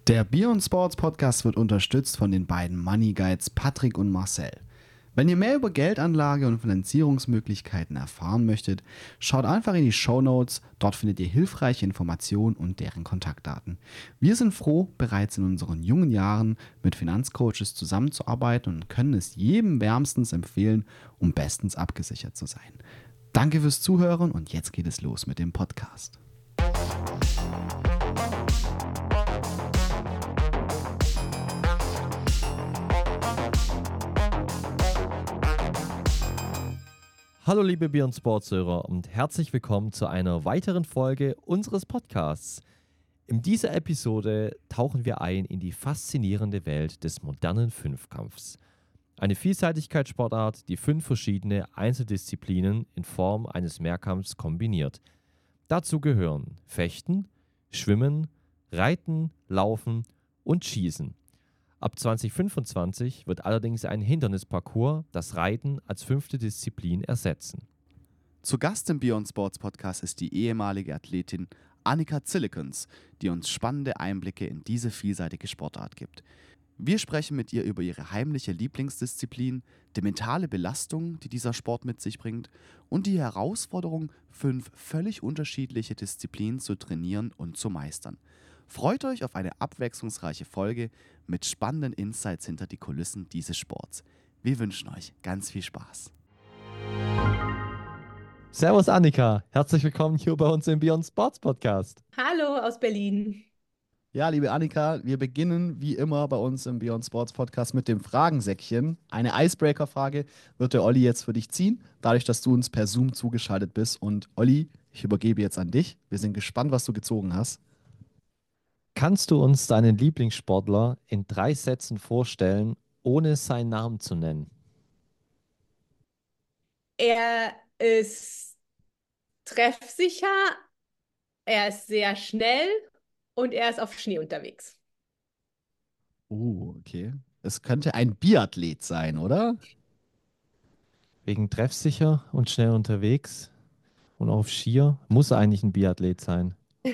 Der Beyond Sports Podcast wird unterstützt von den beiden Money Guides Patrick und Marcel. Wenn ihr mehr über Geldanlage und Finanzierungsmöglichkeiten erfahren möchtet, schaut einfach in die Shownotes, dort findet ihr hilfreiche Informationen und deren Kontaktdaten. Wir sind froh, bereits in unseren jungen Jahren mit Finanzcoaches zusammenzuarbeiten und können es jedem wärmstens empfehlen, um bestens abgesichert zu sein. Danke fürs Zuhören und jetzt geht es los mit dem Podcast. Hallo liebe Beyond Sports-Hörer und herzlich willkommen zu einer weiteren Folge unseres Podcasts. In dieser Episode tauchen wir ein in die faszinierende Welt des modernen Fünfkampfs. Eine Vielseitigkeitssportart, die 5 verschiedene Einzeldisziplinen in Form eines Mehrkampfs kombiniert. Dazu gehören Fechten, Schwimmen, Reiten, Laufen und Schießen. Ab 2025 wird allerdings ein Hindernisparcours das Reiten als 5. Disziplin ersetzen. Zu Gast im Beyond Sports Podcast ist die ehemalige Athletin Annika Zillekens, die uns spannende Einblicke in diese vielseitige Sportart gibt. Wir sprechen mit ihr über ihre heimliche Lieblingsdisziplin, die mentale Belastung, die dieser Sport mit sich bringt und die Herausforderung, 5 völlig unterschiedliche Disziplinen zu trainieren und zu meistern. Freut euch auf eine abwechslungsreiche Folge mit spannenden Insights hinter die Kulissen dieses Sports. Wir wünschen euch ganz viel Spaß. Servus Annika, herzlich willkommen hier bei uns im Beyond Sports Podcast. Hallo aus Berlin. Ja, liebe Annika, wir beginnen wie immer bei uns im Beyond Sports Podcast mit dem Fragensäckchen. Eine Icebreaker-Frage wird der Olli jetzt für dich ziehen, dadurch, dass du uns per Zoom zugeschaltet bist. Und Olli, ich übergebe jetzt an dich. Wir sind gespannt, was du gezogen hast. Kannst du uns deinen Lieblingssportler in 3 Sätzen vorstellen, ohne seinen Namen zu nennen? Er ist treffsicher, er ist sehr schnell und er ist auf Schnee unterwegs. Okay. Es könnte ein Biathlet sein, oder? Wegen treffsicher und schnell unterwegs und auf Skier muss er eigentlich ein Biathlet sein.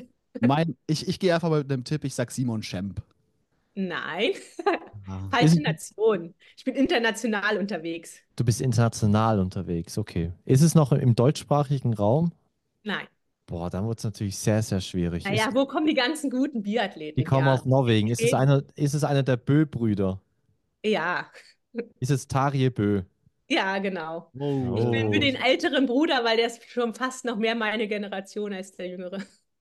Ich gehe einfach mal mit einem Tipp, ich sag Simon Schemp. Nein, Ist, falsche Nation. Ich bin international unterwegs. du bist international unterwegs, okay. Ist es noch im deutschsprachigen Raum? Nein. Boah, dann wird es natürlich sehr, sehr schwierig. Naja, wo kommen die ganzen guten Biathleten Die kommen her? aus Norwegen. Ist es einer der Bö-Brüder? Ja, Ist es Tarje Bö? ja, genau. Ich bin für Oh. den älteren Bruder, weil der ist schon fast noch mehr meine Generation als der jüngere.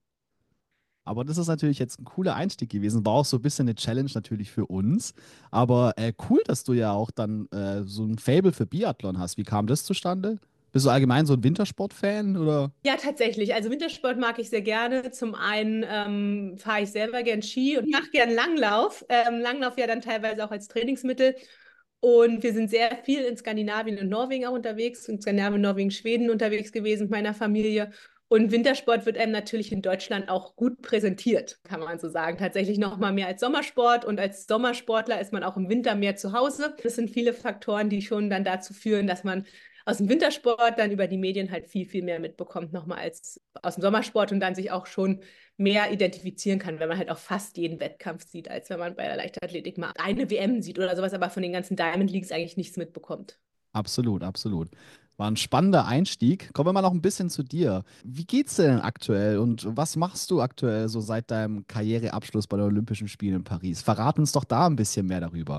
Aber das ist natürlich jetzt ein cooler Einstieg gewesen. War auch so ein bisschen eine Challenge natürlich für uns. Aber cool, dass du ja auch dann so ein Faible für Biathlon hast. Wie kam das zustande? Bist du allgemein so ein Wintersport-Fan oder? Ja, tatsächlich. Also Wintersport mag ich sehr gerne. Zum einen fahre ich selber gern Ski und mache gern Langlauf. Langlauf ja dann teilweise auch als Trainingsmittel. Und wir sind sehr viel in Skandinavien und Norwegen auch unterwegs, in Skandinavien, Norwegen, Schweden unterwegs gewesen mit meiner Familie. Und Wintersport wird einem natürlich in Deutschland auch gut präsentiert, kann man so sagen. Tatsächlich noch mal mehr als Sommersport. Und als Sommersportler ist man auch im Winter mehr zu Hause. Das sind viele Faktoren, die schon dann dazu führen, dass man aus dem Wintersport dann über die Medien halt viel, viel mehr mitbekommt, nochmal als aus dem Sommersport und dann sich auch schon mehr identifizieren kann, wenn man halt auch fast jeden Wettkampf sieht, als wenn man bei der Leichtathletik mal eine WM sieht oder sowas, aber von den ganzen Diamond Leagues eigentlich nichts mitbekommt. Absolut, absolut. War ein spannender Einstieg. Kommen wir mal noch ein bisschen zu dir. Wie geht's dir denn aktuell und was machst du aktuell so seit deinem Karriereabschluss bei den Olympischen Spielen in Paris? Verrat uns doch da ein bisschen mehr darüber.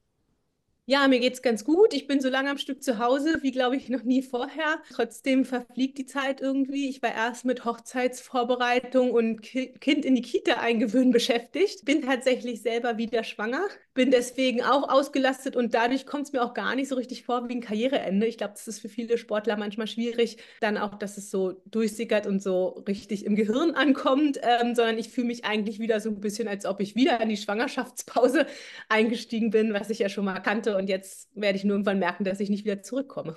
Ja, mir geht's ganz gut. Ich bin so lange am Stück zu Hause, wie glaube ich noch nie vorher. Trotzdem verfliegt die Zeit irgendwie. Ich war erst mit Hochzeitsvorbereitung und Kind in die Kita eingewöhnen beschäftigt. Bin tatsächlich selber wieder schwanger. Bin deswegen auch ausgelastet und dadurch kommt es mir auch gar nicht so richtig vor wie ein Karriereende. Ich glaube, das ist für viele Sportler manchmal schwierig, dann auch, dass es so durchsickert und so richtig im Gehirn ankommt, sondern ich fühle mich eigentlich wieder so ein bisschen, als ob ich wieder in die Schwangerschaftspause eingestiegen bin, was ich ja schon mal kannte. Und jetzt werde ich nur irgendwann merken, dass ich nicht wieder zurückkomme.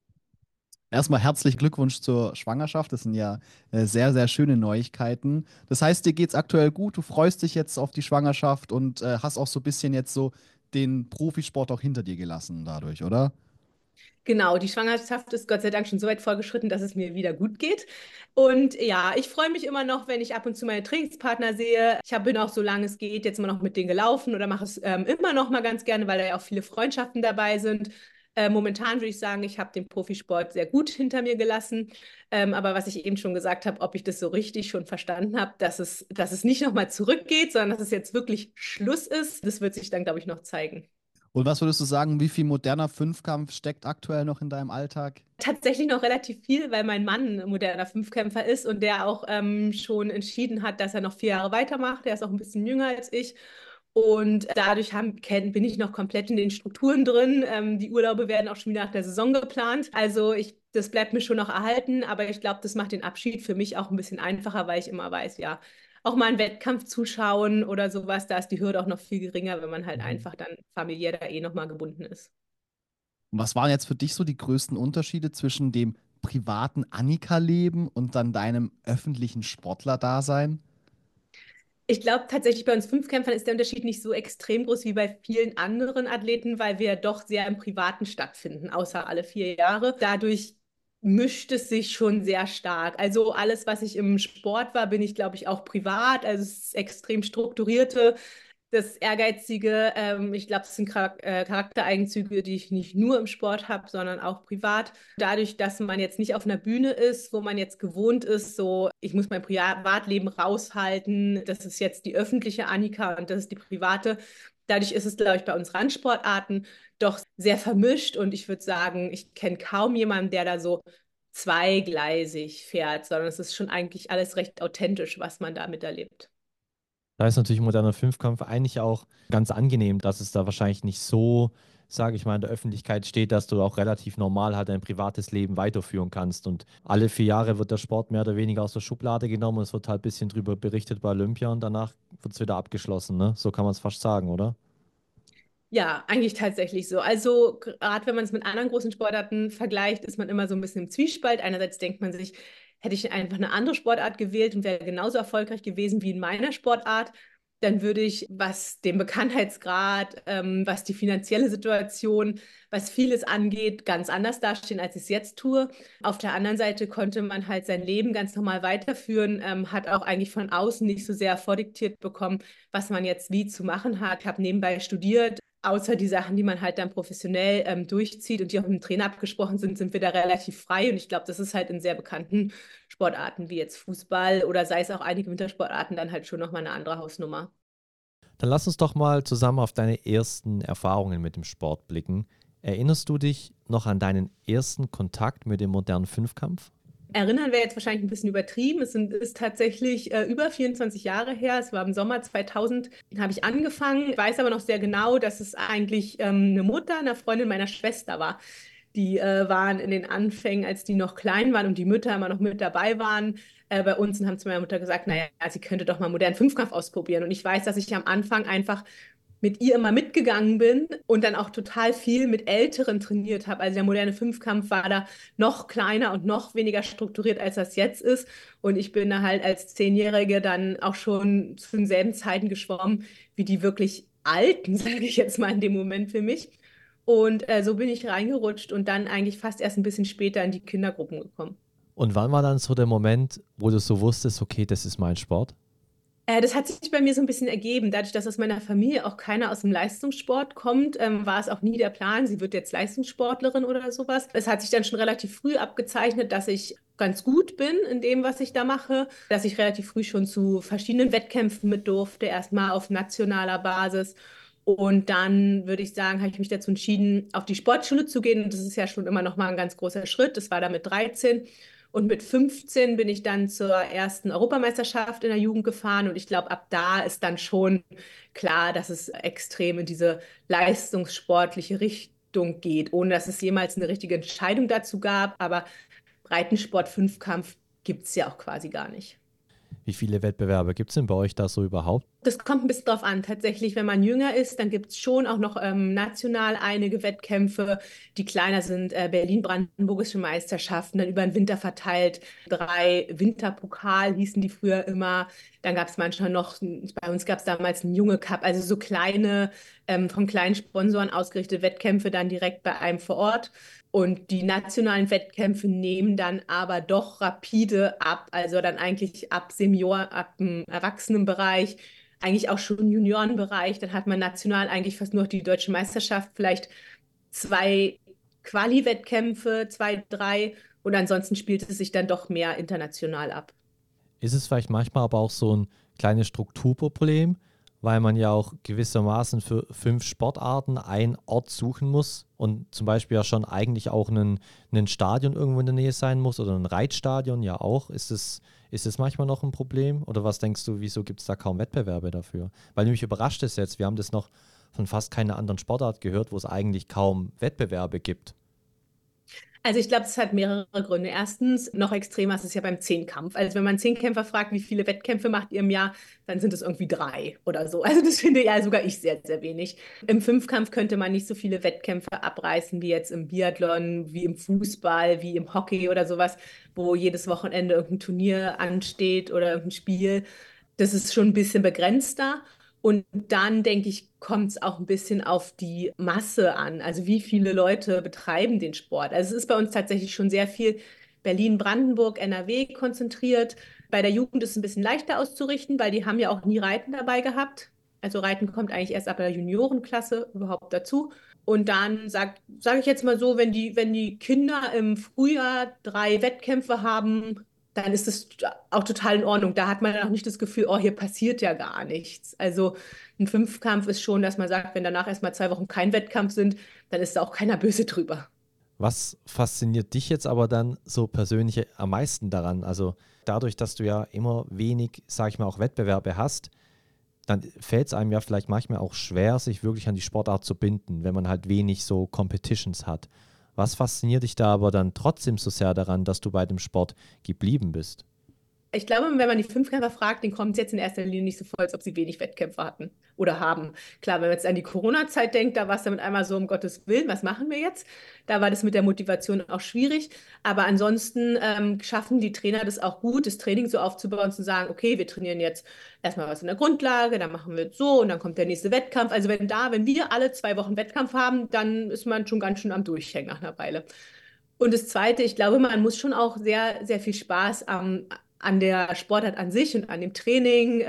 Erstmal herzlichen Glückwunsch zur Schwangerschaft. Das sind ja sehr, sehr schöne Neuigkeiten. Das heißt, dir geht's aktuell gut, du freust dich jetzt auf die Schwangerschaft und hast auch so ein bisschen jetzt so den Profisport auch hinter dir gelassen dadurch, oder? Genau, die Schwangerschaft ist Gott sei Dank schon so weit fortgeschritten, dass es mir wieder gut geht. Und ja, ich freue mich immer noch, wenn ich ab und zu meine Trainingspartner sehe. Bin auch, solange es geht, jetzt immer noch mit denen gelaufen oder mache es immer noch mal ganz gerne, weil da ja auch viele Freundschaften dabei sind. Momentan würde ich sagen, ich habe den Profisport sehr gut hinter mir gelassen. Aber was ich eben schon gesagt habe, ob ich das so richtig schon verstanden habe, dass es nicht nochmal zurückgeht, sondern dass es jetzt wirklich Schluss ist, das wird sich dann, glaube ich, noch zeigen. Und was würdest du sagen, wie viel moderner Fünfkampf steckt aktuell noch in deinem Alltag? Tatsächlich noch relativ viel, weil mein Mann ein moderner Fünfkämpfer ist und der auch schon entschieden hat, dass er noch 4 Jahre weitermacht. Der ist auch ein bisschen jünger als ich. Und dadurch bin ich noch komplett in den Strukturen drin. Die Urlaube werden auch schon wieder nach der Saison geplant. Also das bleibt mir schon noch erhalten, aber ich glaube, das macht den Abschied für mich auch ein bisschen einfacher, weil ich immer weiß, ja, auch mal einen Wettkampf zuschauen oder sowas, da ist die Hürde auch noch viel geringer, wenn man halt Mhm. einfach dann familiär da eh nochmal gebunden ist. Und was waren jetzt für dich so die größten Unterschiede zwischen dem privaten Annika-Leben und dann deinem öffentlichen Sportler-Dasein? Ich glaube tatsächlich, bei uns Fünfkämpfern ist der Unterschied nicht so extrem groß wie bei vielen anderen Athleten, weil wir doch sehr im Privaten stattfinden, außer alle 4 Jahre. Dadurch mischt es sich schon sehr stark. Also alles, was ich im Sport war, bin ich, glaube ich, auch privat. Also es ist extrem strukturierte, das Ehrgeizige. Ich glaube, das sind Charaktereigenzüge, die ich nicht nur im Sport habe, sondern auch privat. Dadurch, dass man jetzt nicht auf einer Bühne ist, wo man jetzt gewohnt ist, so, ich muss mein Privatleben raushalten, das ist jetzt die öffentliche Annika und das ist die private. Dadurch ist es, glaube ich, bei uns Randsportarten doch sehr vermischt und ich würde sagen, ich kenne kaum jemanden, der da so zweigleisig fährt, sondern es ist schon eigentlich alles recht authentisch, was man da miterlebt. Da ist natürlich moderner Fünfkampf eigentlich auch ganz angenehm, dass es da wahrscheinlich nicht so, sage ich mal, in der Öffentlichkeit steht, dass du auch relativ normal halt dein privates Leben weiterführen kannst. Und alle 4 Jahre wird der Sport mehr oder weniger aus der Schublade genommen und es wird halt ein bisschen drüber berichtet bei Olympia und danach wird es wieder abgeschlossen, ne? So kann man es fast sagen, oder? Ja, eigentlich tatsächlich so. Also gerade wenn man es mit anderen großen Sportarten vergleicht, ist man immer so ein bisschen im Zwiespalt. Einerseits denkt man sich, hätte ich einfach eine andere Sportart gewählt und wäre genauso erfolgreich gewesen wie in meiner Sportart, dann würde ich, was den Bekanntheitsgrad, was die finanzielle Situation, was vieles angeht, ganz anders dastehen, als ich es jetzt tue. Auf der anderen Seite konnte man halt sein Leben ganz normal weiterführen, hat auch eigentlich von außen nicht so sehr vordiktiert bekommen, was man jetzt wie zu machen hat. Ich habe nebenbei studiert. Außer die Sachen, die man halt dann professionell durchzieht und die auch mit dem Trainer abgesprochen sind, sind wir da relativ frei. Und ich glaube, das ist halt in sehr bekannten Sportarten wie jetzt Fußball oder sei es auch einige Wintersportarten dann halt schon nochmal eine andere Hausnummer. Dann lass uns doch mal zusammen auf deine ersten Erfahrungen mit dem Sport blicken. Erinnerst du dich noch an deinen ersten Kontakt mit dem modernen Fünfkampf? Erinnern wäre jetzt wahrscheinlich ein bisschen übertrieben. Ist tatsächlich über 24 Jahre her. Es war im Sommer 2000, habe ich angefangen. Ich weiß aber noch sehr genau, dass es eigentlich eine Mutter einer Freundin meiner Schwester war. Die waren in den Anfängen, als die noch klein waren und die Mütter immer noch mit dabei waren, bei uns und haben zu meiner Mutter gesagt, naja, sie könnte doch mal modernen Fünfkampf ausprobieren. Und ich weiß, dass ich am Anfang einfach mit ihr immer mitgegangen bin und dann auch total viel mit Älteren trainiert habe. Also der moderne Fünfkampf war da noch kleiner und noch weniger strukturiert, als das jetzt ist. Und ich bin da halt als Zehnjährige dann auch schon zu denselben Zeiten geschwommen, wie die wirklich Alten, sage ich jetzt mal in dem Moment für mich. Und so bin ich reingerutscht und dann eigentlich fast erst ein bisschen später in die Kindergruppen gekommen. Und wann war dann so der Moment, wo du so wusstest, okay, das ist mein Sport? Das hat sich bei mir so ein bisschen ergeben. Dadurch, dass aus meiner Familie auch keiner aus dem Leistungssport kommt, war es auch nie der Plan, sie wird jetzt Leistungssportlerin oder sowas. Es hat sich dann schon relativ früh abgezeichnet, dass ich ganz gut bin in dem, was ich da mache, dass ich relativ früh schon zu verschiedenen Wettkämpfen mit durfte, erstmal auf nationaler Basis. Und dann würde ich sagen, habe ich mich dazu entschieden, auf die Sportschule zu gehen. Und das ist ja schon immer noch mal ein ganz großer Schritt. Das war da mit 13. Und mit 15 bin ich dann zur ersten Europameisterschaft in der Jugend gefahren. Und ich glaube, ab da ist dann schon klar, dass es extrem in diese leistungssportliche Richtung geht, ohne dass es jemals eine richtige Entscheidung dazu gab. Aber Breitensport, Fünfkampf gibt es ja auch quasi gar nicht. Wie viele Wettbewerbe gibt es denn bei euch da so überhaupt? Das kommt ein bisschen drauf an. Tatsächlich, wenn man jünger ist, dann gibt es schon auch noch national einige Wettkämpfe, die kleiner sind. Berlin-Brandenburgische Meisterschaften, dann über den Winter verteilt. 3 Winterpokal hießen die früher immer. Dann gab es manchmal noch, bei uns gab es damals einen Junge Cup, also so kleine, von kleinen Sponsoren ausgerichtete Wettkämpfe dann direkt bei einem vor Ort. Und die nationalen Wettkämpfe nehmen dann aber doch rapide ab, also dann eigentlich ab Senior, ab dem Erwachsenenbereich, eigentlich auch schon im Juniorenbereich. Dann hat man national eigentlich fast nur noch die deutsche Meisterschaft, vielleicht 2 Quali-Wettkämpfe, 2, 3 und ansonsten spielt es sich dann doch mehr international ab. Ist es vielleicht manchmal aber auch so ein kleines Strukturproblem, weil man ja auch gewissermaßen für 5 Sportarten einen Ort suchen muss und zum Beispiel ja schon eigentlich auch ein Stadion irgendwo in der Nähe sein muss oder ein Reitstadion ja auch. Ist es manchmal noch ein Problem oder was denkst du, wieso gibt es da kaum Wettbewerbe dafür? Weil mich überrascht es jetzt, wir haben das noch von fast keiner anderen Sportart gehört, wo es eigentlich kaum Wettbewerbe gibt. Also ich glaube, es hat mehrere Gründe. Erstens, noch extremer ist es ja beim Zehnkampf. Also wenn man Zehnkämpfer fragt, wie viele Wettkämpfe macht ihr im Jahr, dann sind es irgendwie 3 oder so. Also das finde ja sogar ich sehr, sehr wenig. Im Fünfkampf könnte man nicht so viele Wettkämpfe abreißen wie jetzt im Biathlon, wie im Fußball, wie im Hockey oder sowas, wo jedes Wochenende irgendein Turnier ansteht oder irgendein Spiel. Das ist schon ein bisschen begrenzter. Und dann, denke ich, kommt es auch ein bisschen auf die Masse an. Also wie viele Leute betreiben den Sport. Also es ist bei uns tatsächlich schon sehr viel Berlin, Brandenburg, NRW konzentriert. Bei der Jugend ist es ein bisschen leichter auszurichten, weil die haben ja auch nie Reiten dabei gehabt. Also Reiten kommt eigentlich erst ab der Juniorenklasse überhaupt dazu. Und dann sag ich jetzt mal so, wenn die Kinder im Frühjahr 3 Wettkämpfe haben, dann ist es auch total in Ordnung. Da hat man dann auch nicht das Gefühl, oh, hier passiert ja gar nichts. Also ein Fünfkampf ist schon, dass man sagt, wenn danach erstmal 2 Wochen kein Wettkampf sind, dann ist da auch keiner böse drüber. Was fasziniert dich jetzt aber dann so persönlich am meisten daran? Also dadurch, dass du ja immer wenig, sag ich mal, auch Wettbewerbe hast, dann fällt es einem ja vielleicht manchmal auch schwer, sich wirklich an die Sportart zu binden, wenn man halt wenig so Competitions hat. Was fasziniert dich da aber dann trotzdem so sehr daran, dass du bei dem Sport geblieben bist? Ich glaube, wenn man die Fünfkämpfer fragt, denen kommt es jetzt in erster Linie nicht so vor, als ob sie wenig Wettkämpfe hatten oder haben. Klar, wenn man jetzt an die Corona-Zeit denkt, da war es dann mit einmal so, um Gottes Willen, was machen wir jetzt? Da war das mit der Motivation auch schwierig. Aber ansonsten schaffen die Trainer das auch gut, das Training so aufzubauen und zu sagen, okay, wir trainieren jetzt erstmal was in der Grundlage, dann machen wir es so und dann kommt der nächste Wettkampf. Also wenn wir alle 2 Wochen Wettkampf haben, dann ist man schon ganz schön am Durchhängen nach einer Weile. Und das Zweite, ich glaube, man muss schon auch sehr, sehr viel Spaß an der Sportart an sich und an dem Training,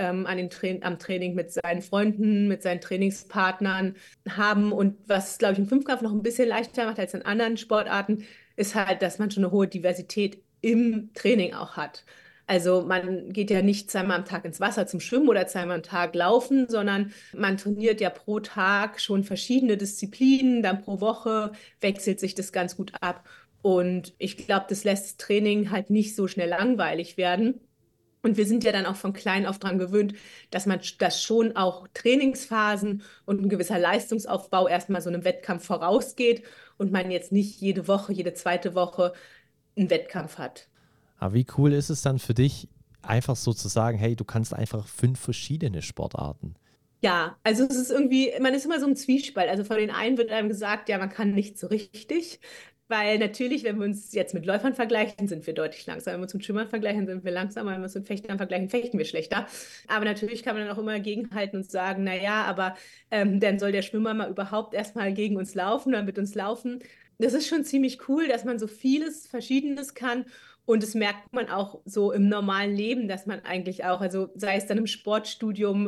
am Training mit seinen Freunden, mit seinen Trainingspartnern haben. Und was, glaube ich, im Fünfkampf noch ein bisschen leichter macht als in anderen Sportarten, ist halt, dass man schon eine hohe Diversität im Training auch hat. Also man geht ja nicht 2-mal am Tag ins Wasser zum Schwimmen oder 2-mal am Tag laufen, sondern man trainiert ja pro Tag schon verschiedene Disziplinen, dann pro Woche wechselt sich das ganz gut ab. Und ich glaube, das lässt das Training halt nicht so schnell langweilig werden. Und wir sind ja dann auch von klein auf dran gewöhnt, dass schon auch Trainingsphasen und ein gewisser Leistungsaufbau erstmal so einem Wettkampf vorausgeht und man jetzt nicht jede Woche, jede zweite Woche einen Wettkampf hat. Aber wie cool ist es dann für dich, einfach so zu sagen, hey, du kannst einfach 5 verschiedene Sportarten? Ja, also es ist irgendwie, man ist immer so im Zwiespalt. Also von den einen wird einem gesagt, ja, man kann nicht so richtig. Weil natürlich, wenn wir uns jetzt mit Läufern vergleichen, sind wir deutlich langsamer. Wenn wir uns mit Schwimmern vergleichen, sind wir langsamer. Wenn wir uns mit Fechtern vergleichen, fechten wir schlechter. Aber natürlich kann man dann auch immer gegenhalten und sagen, naja, aber dann soll der Schwimmer mal überhaupt erstmal gegen uns laufen oder mit uns laufen. Das ist schon ziemlich cool, dass man so vieles Verschiedenes kann. Und das merkt man auch so im normalen Leben, dass man eigentlich auch, also sei es dann im Sportstudium,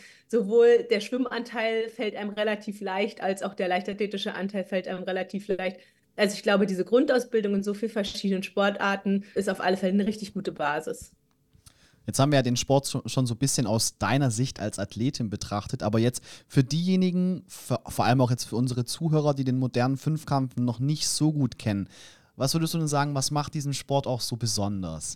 sowohl der Schwimmanteil fällt einem relativ leicht, als auch der leichtathletische Anteil fällt einem relativ leicht. Also ich glaube, diese Grundausbildung in so vielen verschiedenen Sportarten ist auf alle Fälle eine richtig gute Basis. Jetzt haben wir ja den Sport schon so ein bisschen aus deiner Sicht als Athletin betrachtet, aber jetzt für diejenigen, vor allem auch jetzt für unsere Zuhörer, die den modernen Fünfkampf noch nicht so gut kennen, was würdest du denn sagen, was macht diesen Sport auch so besonders?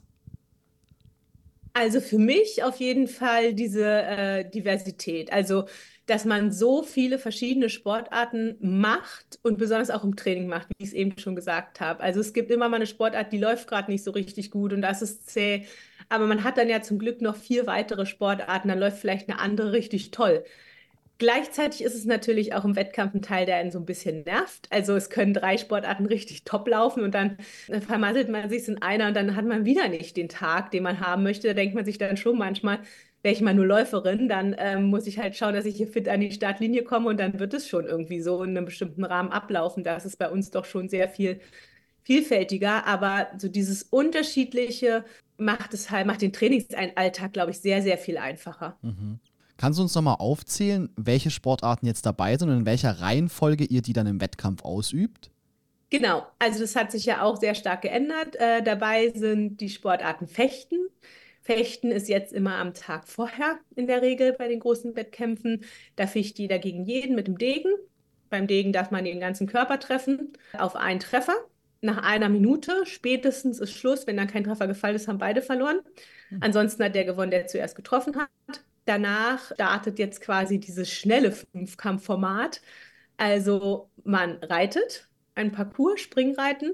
Also für mich auf jeden Fall diese Diversität. Also, dass man so viele verschiedene Sportarten macht und besonders auch im Training macht, wie ich es eben schon gesagt habe. Also es gibt immer mal eine Sportart, die läuft gerade nicht so richtig gut und das ist zäh. aber man hat dann ja zum Glück noch 4 weitere Sportarten, dann läuft vielleicht eine andere richtig toll. Gleichzeitig ist es natürlich auch im Wettkampf ein Teil, der einen so ein bisschen nervt. Also es können 3 Sportarten richtig top laufen und dann vermasselt man sich in einer und dann hat man wieder nicht den Tag, den man haben möchte. Da denkt man sich dann schon manchmal, wäre ich mal nur Läuferin, dann muss ich halt schauen, dass ich hier fit an die Startlinie komme und dann wird es schon irgendwie so in einem bestimmten Rahmen ablaufen. Das ist bei uns doch schon sehr viel vielfältiger, aber so dieses Unterschiedliche macht den Trainingsalltag, glaube ich, sehr, sehr viel einfacher. Kannst du uns nochmal aufzählen, welche Sportarten jetzt dabei sind und in welcher Reihenfolge ihr die dann im Wettkampf ausübt? Genau, also das hat sich ja auch sehr stark geändert. Dabei sind die Sportarten Fechten. Fechten ist jetzt immer am Tag vorher in der Regel bei den großen Wettkämpfen. Da ficht jeder gegen jeden mit dem Degen. Beim Degen darf man den ganzen Körper treffen auf einen Treffer. Nach einer Minute spätestens ist Schluss. Wenn dann kein Treffer gefallen ist, haben beide verloren. Ansonsten hat der gewonnen, der zuerst getroffen hat. Danach startet jetzt quasi dieses schnelle Fünfkampfformat. Also man reitet ein Parcours, Springreiten.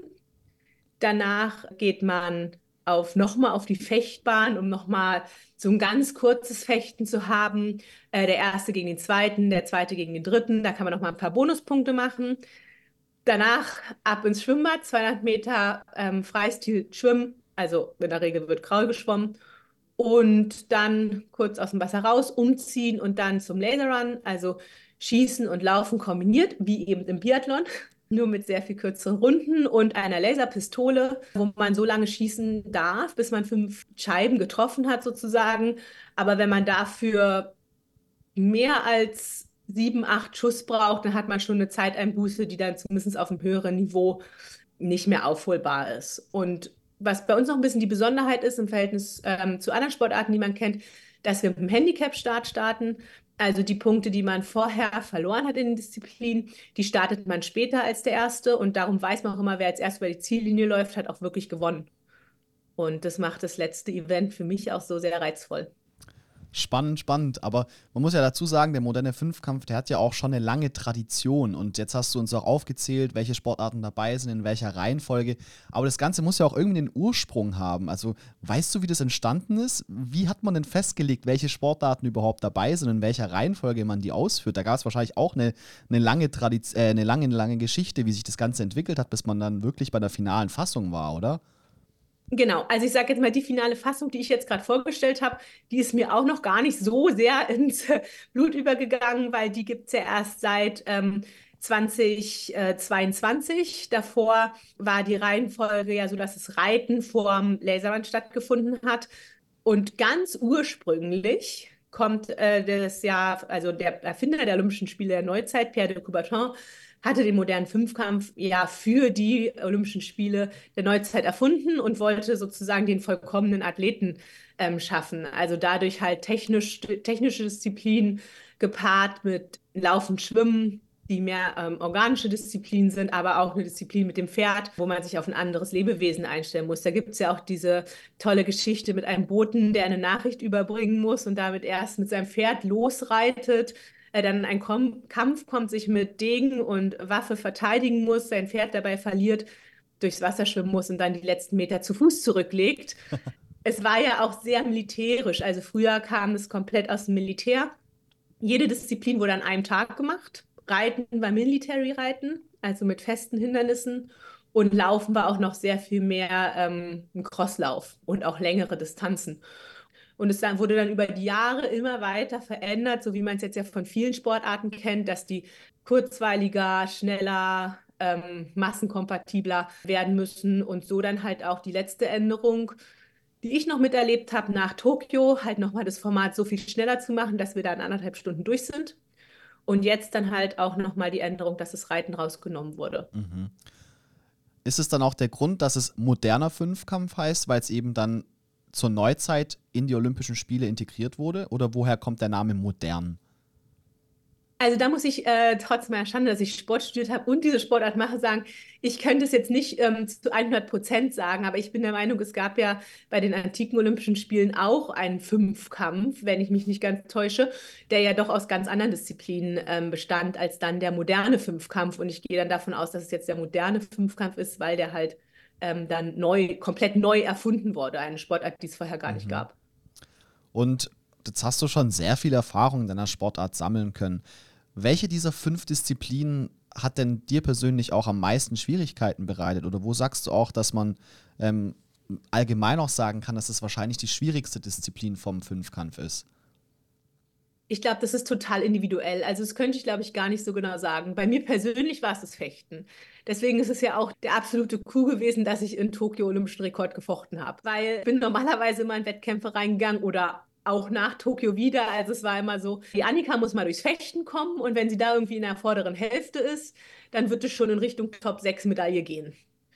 Danach geht man nochmal auf die Fechtbahn, um nochmal so ein ganz kurzes Fechten zu haben. Der erste gegen den zweiten, der zweite gegen den dritten. Da kann man nochmal ein paar Bonuspunkte machen. Danach ab ins Schwimmbad, 200 Meter Freistil schwimmen. Also in der Regel wird Kraul geschwommen. Und dann kurz aus dem Wasser raus, umziehen und dann zum Laserrun, also Schießen und Laufen kombiniert, wie eben im Biathlon, nur mit sehr viel kürzeren Runden und einer Laserpistole, wo man so lange schießen darf, bis man 5 Scheiben getroffen hat sozusagen. Aber wenn man dafür mehr als 7, 8 Schuss braucht, dann hat man schon eine Zeiteinbuße, die dann zumindest auf einem höheren Niveau nicht mehr aufholbar ist. Und was bei uns noch ein bisschen die Besonderheit ist im Verhältnis zu anderen Sportarten, die man kennt, dass wir mit dem Handicap-Start starten. Also die Punkte, die man vorher verloren hat in den Disziplinen, die startet man später als der Erste. Und darum weiß man auch immer, wer als Erster über die Ziellinie läuft, hat auch wirklich gewonnen. Und das macht das letzte Event für mich auch so sehr reizvoll. Spannend, spannend. Aber man muss ja dazu sagen, der moderne Fünfkampf, der hat ja auch schon eine lange Tradition. Und jetzt hast du uns auch aufgezählt, welche Sportarten dabei sind, in welcher Reihenfolge. Aber das Ganze muss ja auch irgendwie einen Ursprung haben. Also weißt du, wie das entstanden ist? Wie hat man denn festgelegt, welche Sportarten überhaupt dabei sind und in welcher Reihenfolge man die ausführt? Da gab es wahrscheinlich auch eine lange lange Geschichte, wie sich das Ganze entwickelt hat, bis man dann wirklich bei der finalen Fassung war, oder? Genau, also ich sage jetzt mal, die finale Fassung, die ich jetzt gerade vorgestellt habe, die ist mir auch noch gar nicht so sehr ins Blut übergegangen, weil die gibt es ja erst seit 2022. Davor war die Reihenfolge ja so, dass das Reiten vorm Laserrun stattgefunden hat. Und ganz ursprünglich kommt also der Erfinder der Olympischen Spiele der Neuzeit, Pierre de Coubertin, hatte den modernen Fünfkampf ja für die Olympischen Spiele der Neuzeit erfunden und wollte sozusagen den vollkommenen Athleten schaffen. Also dadurch halt technische Disziplinen gepaart mit Laufen, Schwimmen, die mehr organische Disziplinen sind, aber auch eine Disziplin mit dem Pferd, wo man sich auf ein anderes Lebewesen einstellen muss. Da gibt es ja auch diese tolle Geschichte mit einem Boten, der eine Nachricht überbringen muss und damit erst mit seinem Pferd losreitet, dann ein Kampf kommt, sich mit Degen und Waffe verteidigen muss, sein Pferd dabei verliert, durchs Wasser schwimmen muss und dann die letzten Meter zu Fuß zurücklegt. Es war ja auch sehr militärisch. Also früher kam es komplett aus dem Militär. Jede Disziplin wurde an einem Tag gemacht. Reiten war Military-Reiten, also mit festen Hindernissen. Und Laufen war auch noch sehr viel mehr ein Crosslauf und auch längere Distanzen. Und es wurde dann über die Jahre immer weiter verändert, so wie man es jetzt ja von vielen Sportarten kennt, dass die kurzweiliger, schneller, massenkompatibler werden müssen. Und so dann halt auch die letzte Änderung, die ich noch miterlebt habe nach Tokio, halt nochmal das Format so viel schneller zu machen, dass wir da in 1,5 Stunden durch sind. Und jetzt dann halt auch nochmal die Änderung, dass das Reiten rausgenommen wurde. Ist es dann auch der Grund, dass es moderner Fünfkampf heißt, weil es eben dann zur Neuzeit in die Olympischen Spiele integriert wurde? Oder woher kommt der Name modern? Also da muss ich trotz meiner Schande, dass ich Sport studiert habe und diese Sportart mache, sagen, ich könnte es jetzt nicht zu 100% sagen, aber ich bin der Meinung, es gab ja bei den antiken Olympischen Spielen auch einen Fünfkampf, wenn ich mich nicht ganz täusche, der ja doch aus ganz anderen Disziplinen bestand als dann der moderne Fünfkampf. Und ich gehe dann davon aus, dass es jetzt der moderne Fünfkampf ist, weil der halt dann komplett neu erfunden wurde, eine Sportart, die es vorher gar nicht gab. Und jetzt hast du schon sehr viel Erfahrung in deiner Sportart sammeln können. Welche dieser 5 Disziplinen hat denn dir persönlich auch am meisten Schwierigkeiten bereitet? Oder wo sagst du auch, dass man allgemein auch sagen kann, dass es wahrscheinlich die schwierigste Disziplin vom Fünfkampf ist? Ich glaube, das ist total individuell. Also das könnte ich, glaube ich, gar nicht so genau sagen. Bei mir persönlich war es das Fechten. Deswegen ist es ja auch der absolute Coup gewesen, dass ich in Tokio olympischen Rekord gefochten habe. Weil ich bin normalerweise immer in Wettkämpfe reingegangen oder auch nach Tokio wieder. Also es war immer so, die Annika muss mal durchs Fechten kommen und wenn sie da irgendwie in der vorderen Hälfte ist, dann wird es schon in Richtung Top-6 Medaille gehen.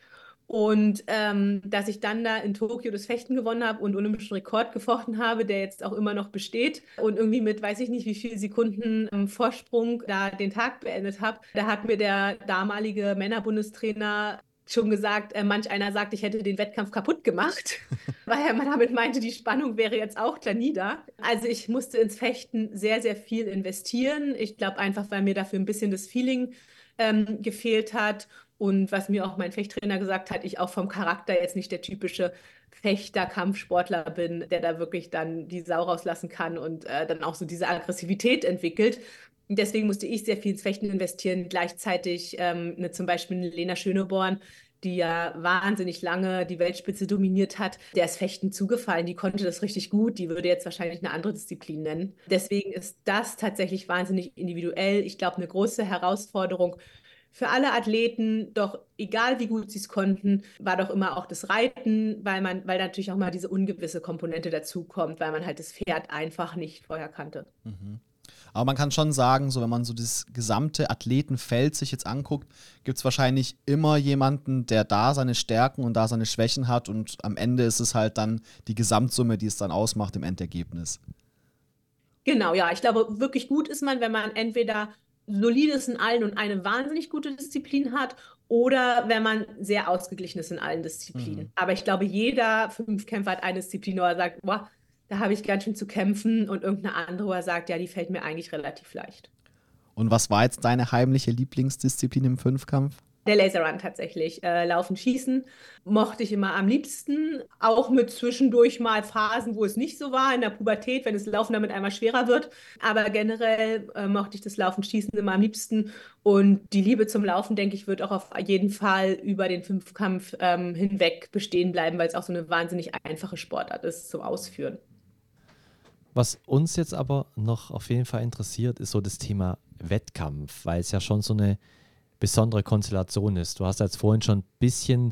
Und dass ich dann da in Tokio das Fechten gewonnen habe und olympischen Rekord gefochten habe, der jetzt auch immer noch besteht und irgendwie mit, weiß ich nicht, wie viele Sekunden Vorsprung da den Tag beendet habe, da hat mir der damalige Männerbundestrainer schon gesagt, manch einer sagt, ich hätte den Wettkampf kaputt gemacht, weil er damit meinte, die Spannung wäre jetzt auch da nieder. Also ich musste ins Fechten sehr, sehr viel investieren. Ich glaube einfach, weil mir dafür ein bisschen das Feeling gefehlt hat. Und was mir auch mein Fechttrainer gesagt hat, ich auch vom Charakter jetzt nicht der typische Fechter, Kampfsportler bin, der da wirklich dann die Sau rauslassen kann und dann auch so diese Aggressivität entwickelt. Und deswegen musste ich sehr viel ins Fechten investieren. Gleichzeitig zum Beispiel eine Lena Schöneborn, die ja wahnsinnig lange die Weltspitze dominiert hat, der ist Fechten zugefallen. Die konnte das richtig gut. Die würde jetzt wahrscheinlich eine andere Disziplin nennen. Deswegen ist das tatsächlich wahnsinnig individuell. Ich glaube, eine große Herausforderung für alle Athleten, doch egal wie gut sie es konnten, war doch immer auch das Reiten, weil natürlich auch mal diese ungewisse Komponente dazukommt, weil man halt das Pferd einfach nicht vorher kannte. Aber man kann schon sagen, so wenn man so das gesamte Athletenfeld sich jetzt anguckt, gibt es wahrscheinlich immer jemanden, der da seine Stärken und da seine Schwächen hat und am Ende ist es halt dann die Gesamtsumme, die es dann ausmacht im Endergebnis. Genau, ja, ich glaube, wirklich gut ist man, wenn man entweder solide ist in allen und eine wahnsinnig gute Disziplin hat oder wenn man sehr ausgeglichen ist in allen Disziplinen. Aber ich glaube, jeder Fünfkämpfer hat eine Disziplin, wo er sagt, boah, da habe ich ganz schön zu kämpfen und irgendeine andere, wo er sagt, ja, die fällt mir eigentlich relativ leicht. Und was war jetzt deine heimliche Lieblingsdisziplin im Fünfkampf? Der Laserrun tatsächlich. Laufen, Schießen mochte ich immer am liebsten. Auch mit zwischendurch mal Phasen, wo es nicht so war, in der Pubertät, wenn das Laufen damit einmal schwerer wird. Aber generell mochte ich das Laufen, Schießen immer am liebsten. Und die Liebe zum Laufen, denke ich, wird auch auf jeden Fall über den Fünfkampf hinweg bestehen bleiben, weil es auch so eine wahnsinnig einfache Sportart ist zum Ausführen. Was uns jetzt aber noch auf jeden Fall interessiert, ist so das Thema Wettkampf, weil es ja schon so eine besondere Konstellation ist. Du hast jetzt vorhin schon ein bisschen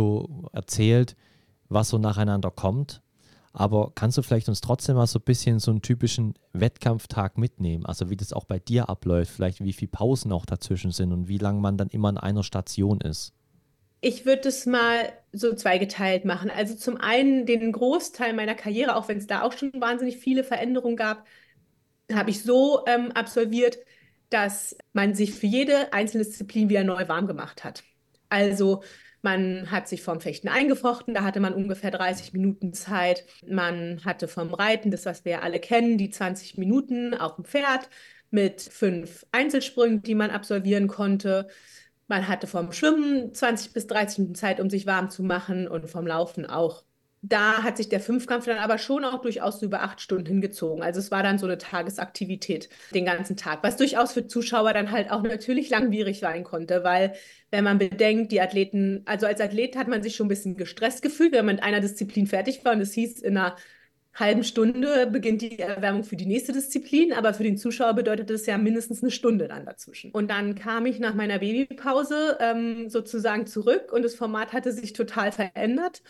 so erzählt, was so nacheinander kommt, aber kannst du vielleicht uns trotzdem mal so ein bisschen so einen typischen Wettkampftag mitnehmen, also wie das auch bei dir abläuft, vielleicht wie viele Pausen auch dazwischen sind und wie lange man dann immer an einer Station ist? Ich würde es mal so zweigeteilt machen. Also zum einen den Großteil meiner Karriere, auch wenn es da auch schon wahnsinnig viele Veränderungen gab, habe ich so absolviert, dass man sich für jede einzelne Disziplin wieder neu warm gemacht hat. Also man hat sich vom Fechten eingefochten, da hatte man ungefähr 30 Minuten Zeit. Man hatte vom Reiten, das, was wir ja alle kennen, die 20 Minuten auf dem Pferd mit 5 Einzelsprüngen, die man absolvieren konnte. Man hatte vom Schwimmen 20 bis 30 Minuten Zeit, um sich warm zu machen und vom Laufen auch. Da hat sich der Fünfkampf dann aber schon auch durchaus so über 8 Stunden hingezogen. Also es war dann so eine Tagesaktivität den ganzen Tag, was durchaus für Zuschauer dann halt auch natürlich langwierig sein konnte, weil wenn man bedenkt, die Athleten, also als Athlet hat man sich schon ein bisschen gestresst gefühlt, wenn man mit einer Disziplin fertig war und es hieß, in einer halben Stunde beginnt die Erwärmung für die nächste Disziplin, aber für den Zuschauer bedeutet es ja mindestens eine Stunde dann dazwischen. Und dann kam ich nach meiner Babypause sozusagen zurück und das Format hatte sich total verändert.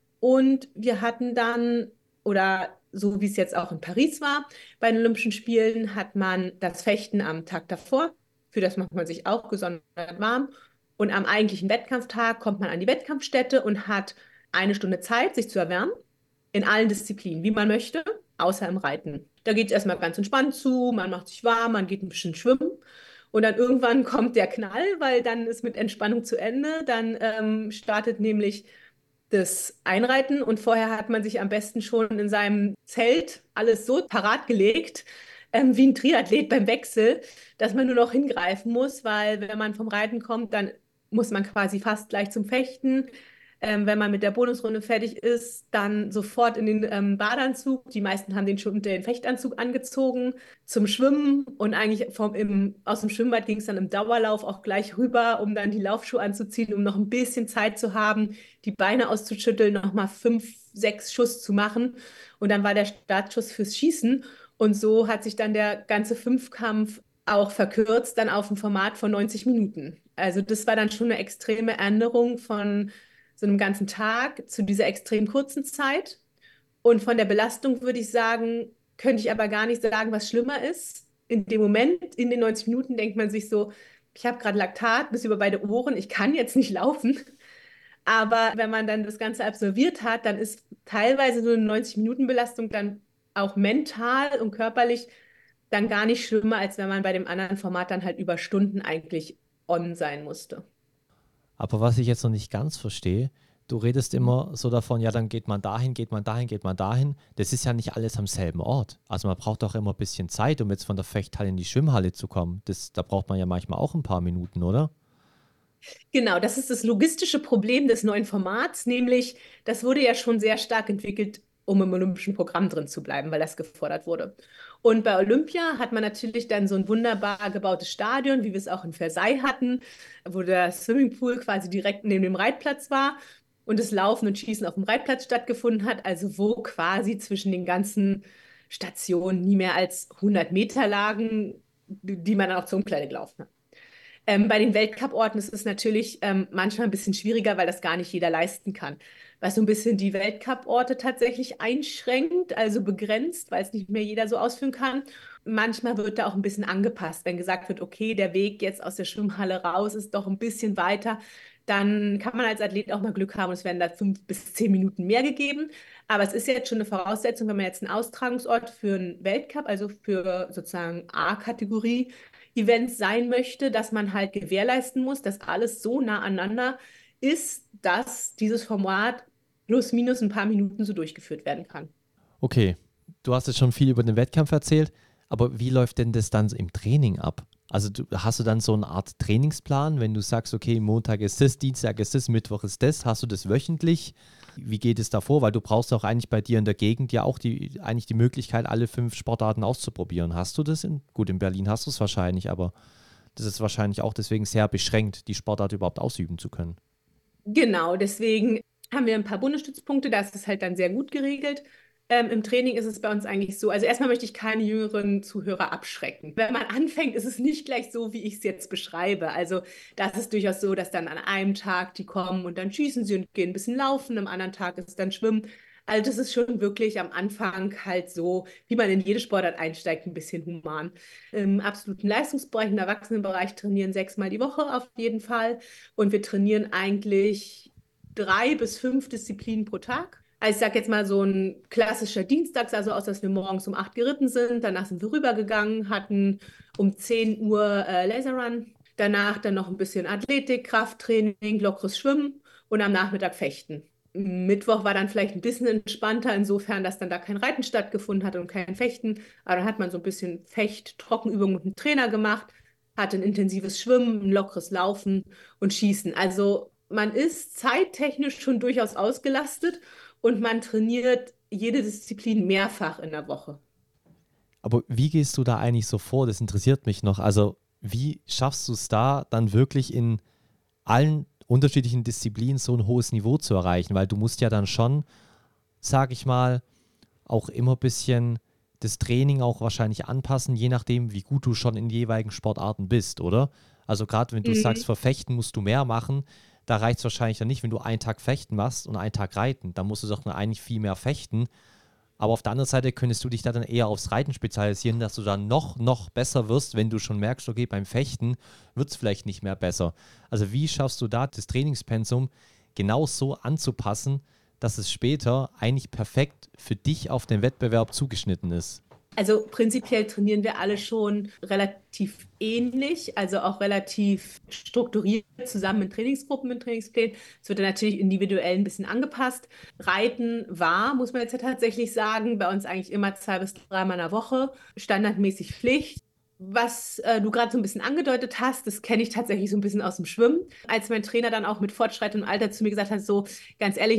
Und wir hatten dann, oder so wie es jetzt auch in Paris war, bei den Olympischen Spielen hat man das Fechten am Tag davor, für das macht man sich auch gesondert warm. Und am eigentlichen Wettkampftag kommt man an die Wettkampfstätte und hat eine Stunde Zeit, sich zu erwärmen, in allen Disziplinen, wie man möchte, außer im Reiten. Da geht es erstmal ganz entspannt zu, man macht sich warm, man geht ein bisschen schwimmen. Und dann irgendwann kommt der Knall, weil dann ist mit Entspannung zu Ende. Dann startet nämlich das Einreiten und vorher hat man sich am besten schon in seinem Zelt alles so parat gelegt, wie ein Triathlet beim Wechsel, dass man nur noch hingreifen muss, weil wenn man vom Reiten kommt, dann muss man quasi fast gleich zum Fechten. Wenn man mit der Bonusrunde fertig ist, dann sofort in den Badeanzug. Die meisten haben den schon unter den Fechtanzug angezogen zum Schwimmen und eigentlich aus dem Schwimmbad ging es dann im Dauerlauf auch gleich rüber, um dann die Laufschuhe anzuziehen, um noch ein bisschen Zeit zu haben, die Beine auszuschütteln, nochmal 5, 6 Schuss zu machen. Und dann war der Startschuss fürs Schießen. Und so hat sich dann der ganze Fünfkampf auch verkürzt, dann auf ein Format von 90 Minuten. Also das war dann schon eine extreme Änderung von so einem ganzen Tag zu dieser extrem kurzen Zeit. Und von der Belastung würde ich sagen, könnte ich aber gar nicht sagen, was schlimmer ist. In dem Moment, in den 90 Minuten, denkt man sich so, ich habe gerade Laktat bis über beide Ohren, ich kann jetzt nicht laufen. Aber wenn man dann das Ganze absolviert hat, dann ist teilweise so eine 90-Minuten-Belastung dann auch mental und körperlich dann gar nicht schlimmer, als wenn man bei dem anderen Format dann halt über Stunden eigentlich on sein musste. Aber was ich jetzt noch nicht ganz verstehe, du redest immer so davon, ja, dann geht man dahin, geht man dahin, geht man dahin. Das ist ja nicht alles am selben Ort. Also man braucht auch immer ein bisschen Zeit, um jetzt von der Fechthalle in die Schwimmhalle zu kommen. Da braucht man ja manchmal auch ein paar Minuten, oder? Genau, das ist das logistische Problem des neuen Formats, nämlich das wurde ja schon sehr stark entwickelt, um im olympischen Programm drin zu bleiben, weil das gefordert wurde. Und bei Olympia hat man natürlich dann so ein wunderbar gebautes Stadion, wie wir es auch in Versailles hatten, wo der Swimmingpool quasi direkt neben dem Reitplatz war und das Laufen und Schießen auf dem Reitplatz stattgefunden hat, also wo quasi zwischen den ganzen Stationen nie mehr als 100 Meter lagen, die man dann auch zur Umkleide gelaufen hat. Bei den Weltcup-Orten ist es natürlich manchmal ein bisschen schwieriger, weil das gar nicht jeder leisten kann. Was so ein bisschen die Weltcup-Orte tatsächlich einschränkt, also begrenzt, weil es nicht mehr jeder so ausführen kann. Manchmal wird da auch ein bisschen angepasst, wenn gesagt wird, okay, der Weg jetzt aus der Schwimmhalle raus ist doch ein bisschen weiter, dann kann man als Athlet auch mal Glück haben und es werden da 5 bis 10 Minuten mehr gegeben. Aber es ist jetzt schon eine Voraussetzung, wenn man jetzt einen Austragungsort für einen Weltcup, also für sozusagen A-Kategorie, Events sein möchte, dass man halt gewährleisten muss, dass alles so nah aneinander ist, dass dieses Format plus minus ein paar Minuten so durchgeführt werden kann. Okay, du hast jetzt schon viel über den Wettkampf erzählt, aber wie läuft denn das dann im Training ab? Also hast du dann so eine Art Trainingsplan, wenn du sagst, okay, Montag ist das, Dienstag ist das, Mittwoch ist das, hast du das wöchentlich? Wie geht es davor? Weil du brauchst auch eigentlich bei dir in der Gegend ja auch eigentlich die Möglichkeit, alle 5 Sportarten auszuprobieren. Hast du das? Gut, in Berlin hast du es wahrscheinlich, aber das ist wahrscheinlich auch deswegen sehr beschränkt, die Sportart überhaupt ausüben zu können. Genau, deswegen haben wir ein paar Bundesstützpunkte, da ist es halt dann sehr gut geregelt. Im Training ist es bei uns eigentlich so, also erstmal möchte ich keine jüngeren Zuhörer abschrecken. Wenn man anfängt, ist es nicht gleich so, wie ich es jetzt beschreibe. Also das ist durchaus so, dass dann an einem Tag die kommen und dann schießen sie und gehen ein bisschen laufen, am anderen Tag ist dann Schwimmen. Also das ist schon wirklich am Anfang halt so, wie man in jede Sportart einsteigt, ein bisschen human. Im absoluten Leistungsbereich, im Erwachsenenbereich trainieren 6-mal die Woche auf jeden Fall. Und wir trainieren eigentlich 3 bis 5 Disziplinen pro Tag. Also ich sage jetzt mal so ein klassischer Dienstag sah so aus, dass wir morgens um 8 geritten sind, danach sind wir rübergegangen, hatten um 10 Uhr Laserrun, danach dann noch ein bisschen Athletik, Krafttraining, lockeres Schwimmen und am Nachmittag Fechten. Mittwoch war dann vielleicht ein bisschen entspannter, insofern, dass dann da kein Reiten stattgefunden hat und kein Fechten. Aber dann hat man so ein bisschen Fecht-Trockenübungen mit dem Trainer gemacht, hatte ein intensives Schwimmen, ein lockeres Laufen und Schießen. Also man ist zeittechnisch schon durchaus ausgelastet und man trainiert jede Disziplin mehrfach in der Woche. Aber wie gehst du da eigentlich so vor? Das interessiert mich noch. Also wie schaffst du es da dann wirklich in allen unterschiedlichen Disziplinen so ein hohes Niveau zu erreichen? Weil du musst ja dann schon, sag ich mal, auch immer ein bisschen das Training auch wahrscheinlich anpassen, je nachdem, wie gut du schon in jeweiligen Sportarten bist, oder? Also gerade wenn du sagst, für Fechten musst du mehr machen, da reicht es wahrscheinlich dann nicht, wenn du einen Tag Fechten machst und einen Tag Reiten. Da musst du doch eigentlich viel mehr fechten. Aber auf der anderen Seite könntest du dich da dann eher aufs Reiten spezialisieren, dass du dann noch besser wirst, wenn du schon merkst, okay, beim Fechten wird es vielleicht nicht mehr besser. Also wie schaffst du da das Trainingspensum genau so anzupassen, dass es später eigentlich perfekt für dich auf den Wettbewerb zugeschnitten ist? Also prinzipiell trainieren wir alle schon relativ ähnlich, also auch relativ strukturiert zusammen in Trainingsgruppen, in Trainingsplänen. Es wird dann natürlich individuell ein bisschen angepasst. Reiten war, muss man jetzt ja tatsächlich sagen, bei uns eigentlich immer 2 bis 3 Mal in der Woche, standardmäßig Pflicht. Was du gerade so ein bisschen angedeutet hast, das kenne ich tatsächlich so ein bisschen aus dem Schwimmen. Als mein Trainer dann auch mit fortschreitendem Alter zu mir gesagt hat, so ganz ehrlich,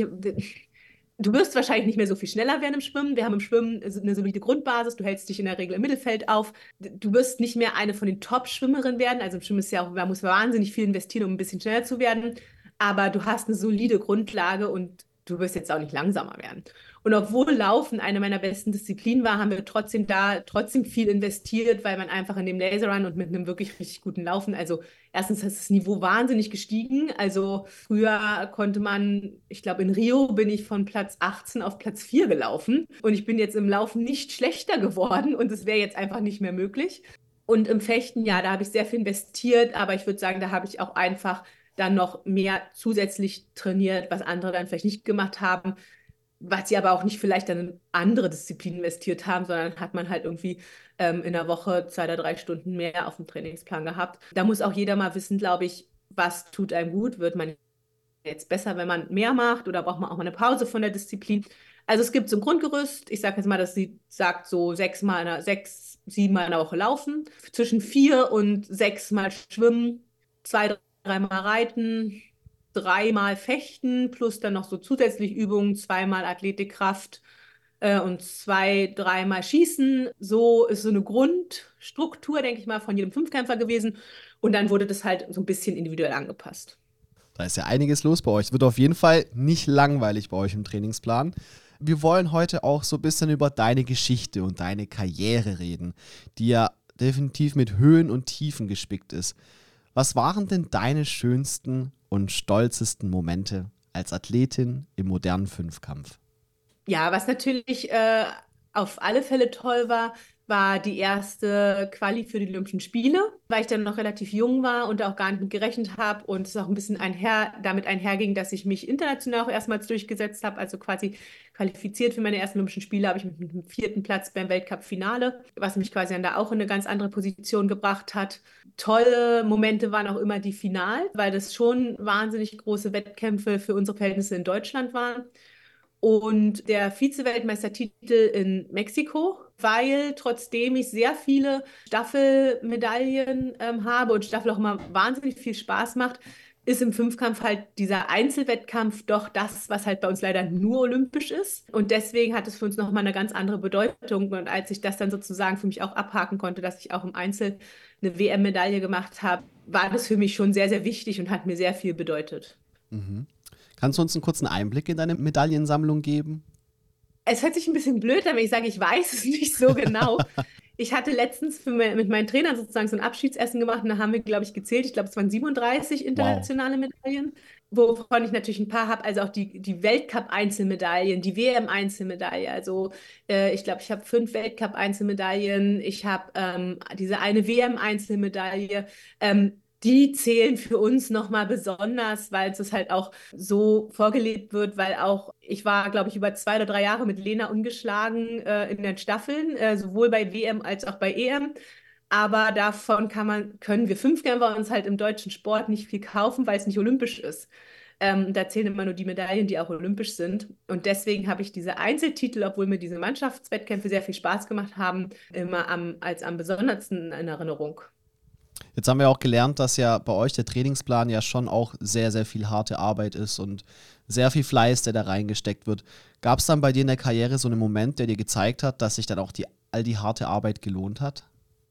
du wirst wahrscheinlich nicht mehr so viel schneller werden im Schwimmen. Wir haben im Schwimmen eine solide Grundbasis. Du hältst dich in der Regel im Mittelfeld auf. Du wirst nicht mehr eine von den Top-Schwimmerinnen werden. Also im Schwimmen ist ja auch, man muss wahnsinnig viel investieren, um ein bisschen schneller zu werden. Aber du hast eine solide Grundlage und du wirst jetzt auch nicht langsamer werden. Und obwohl Laufen eine meiner besten Disziplinen war, haben wir trotzdem viel investiert, weil man einfach in dem Laserrun und mit einem wirklich richtig guten Laufen, also erstens ist das Niveau wahnsinnig gestiegen. Also früher konnte man, ich glaube in Rio bin ich von Platz 18 auf Platz 4 gelaufen und ich bin jetzt im Laufen nicht schlechter geworden und es wäre jetzt einfach nicht mehr möglich. Und im Fechten, ja, da habe ich sehr viel investiert, aber ich würde sagen, da habe ich auch einfach dann noch mehr zusätzlich trainiert, was andere dann vielleicht nicht gemacht haben, was sie aber auch nicht vielleicht dann in andere Disziplinen investiert haben, sondern hat man halt irgendwie in der Woche 2 oder 3 Stunden mehr auf dem Trainingsplan gehabt. Da muss auch jeder mal wissen, glaube ich, was tut einem gut, wird man jetzt besser, wenn man mehr macht oder braucht man auch mal eine Pause von der Disziplin. Also es gibt so ein Grundgerüst, ich sage jetzt mal, dass sie sagt so 6, 7 Mal in der Woche laufen, zwischen 4 und 6 Mal schwimmen, 2, 3 Mal reiten, 3 Mal fechten, plus dann noch so zusätzlich Übungen, 2 Mal Athletikkraft und 2, 3 Mal schießen. So ist so eine Grundstruktur, denke ich mal, von jedem Fünfkämpfer gewesen. Und dann wurde das halt so ein bisschen individuell angepasst. Da ist ja einiges los bei euch. Es wird auf jeden Fall nicht langweilig bei euch im Trainingsplan. Wir wollen heute auch so ein bisschen über deine Geschichte und deine Karriere reden, die ja definitiv mit Höhen und Tiefen gespickt ist. Was waren denn deine schönsten und stolzesten Momente als Athletin im modernen Fünfkampf? Ja, was natürlich auf alle Fälle toll war, war die erste Quali für die Olympischen Spiele, weil ich dann noch relativ jung war und auch gar nicht mit gerechnet habe und es auch ein bisschen damit einherging, dass ich mich international auch erstmals durchgesetzt habe, also quasi qualifiziert für meine ersten Olympischen Spiele habe ich mit dem 4. Platz beim Weltcup-Finale, was mich quasi dann da auch in eine ganz andere Position gebracht hat. Tolle Momente waren auch immer die Finals, weil das schon wahnsinnig große Wettkämpfe für unsere Verhältnisse in Deutschland waren. Und der Vize-Weltmeistertitel in Mexiko, weil trotzdem ich sehr viele Staffelmedaillen habe und Staffel auch immer wahnsinnig viel Spaß macht, ist im Fünfkampf halt dieser Einzelwettkampf doch das, was halt bei uns leider nur olympisch ist. Und deswegen hat es für uns nochmal eine ganz andere Bedeutung. Und als ich das dann sozusagen für mich auch abhaken konnte, dass ich auch im Einzel eine WM-Medaille gemacht habe, war das für mich schon sehr, sehr wichtig und hat mir sehr viel bedeutet. Mhm. Kannst du uns einen kurzen Einblick in deine Medaillensammlung geben? Es hört sich ein bisschen blöd an, wenn ich sage, ich weiß es nicht so genau. Ich hatte letztens mit meinen Trainern sozusagen so ein Abschiedsessen gemacht und da haben wir, glaube ich, gezählt. Ich glaube, es waren 37 Wow. internationale Medaillen, wovon ich natürlich ein paar habe. Also auch die Weltcup-Einzelmedaillen, die WM-Einzelmedaille. Also ich glaube, ich habe 5 Weltcup-Einzelmedaillen. Ich habe diese eine WM-Einzelmedaille. Die zählen für uns nochmal besonders, weil es halt auch so vorgelebt wird, weil auch ich war, glaube ich, über 2 oder 3 Jahre mit Lena ungeschlagen in den Staffeln, sowohl bei WM als auch bei EM. Aber davon können wir Fünfkämpfer uns halt im deutschen Sport nicht viel kaufen, weil es nicht olympisch ist. Da zählen immer nur die Medaillen, die auch olympisch sind. Und deswegen habe ich diese Einzeltitel, obwohl mir diese Mannschaftswettkämpfe sehr viel Spaß gemacht haben, immer als am besondersten in Erinnerung. Jetzt haben wir auch gelernt, dass ja bei euch der Trainingsplan ja schon auch sehr, sehr viel harte Arbeit ist und sehr viel Fleiß, der da reingesteckt wird. Gab es dann bei dir in der Karriere so einen Moment, der dir gezeigt hat, dass sich dann auch all die harte Arbeit gelohnt hat?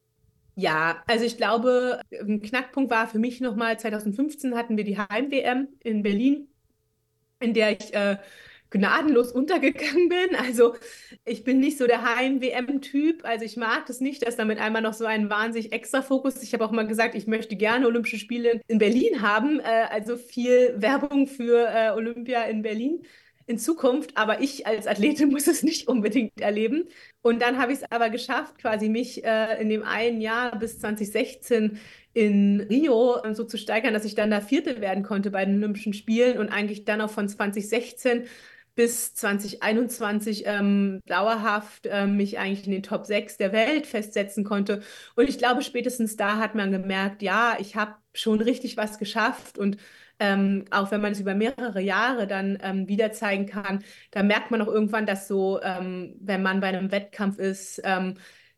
Ja, also ich glaube, ein Knackpunkt war für mich nochmal, 2015 hatten wir die Heim-WM in Berlin, in der ich gnadenlos untergegangen bin. Also ich bin nicht so der Heim-WM-Typ. Also ich mag das nicht, dass damit einmal noch so ein wahnsinnig extra Fokus. Ich habe auch mal gesagt, ich möchte gerne Olympische Spiele in Berlin haben. Also viel Werbung für Olympia in Berlin in Zukunft. Aber ich als Athletin muss es nicht unbedingt erleben. Und dann habe ich es aber geschafft, quasi mich in dem einen Jahr bis 2016 in Rio so zu steigern, dass ich dann da Vierte werden konnte bei den Olympischen Spielen und eigentlich dann auch von 2016 bis 2021 dauerhaft mich eigentlich in den Top 6 der Welt festsetzen konnte. Und ich glaube, spätestens da hat man gemerkt, ja, ich habe schon richtig was geschafft und auch wenn man es über mehrere Jahre dann wieder zeigen kann, da merkt man auch irgendwann, dass so, wenn man bei einem Wettkampf ist,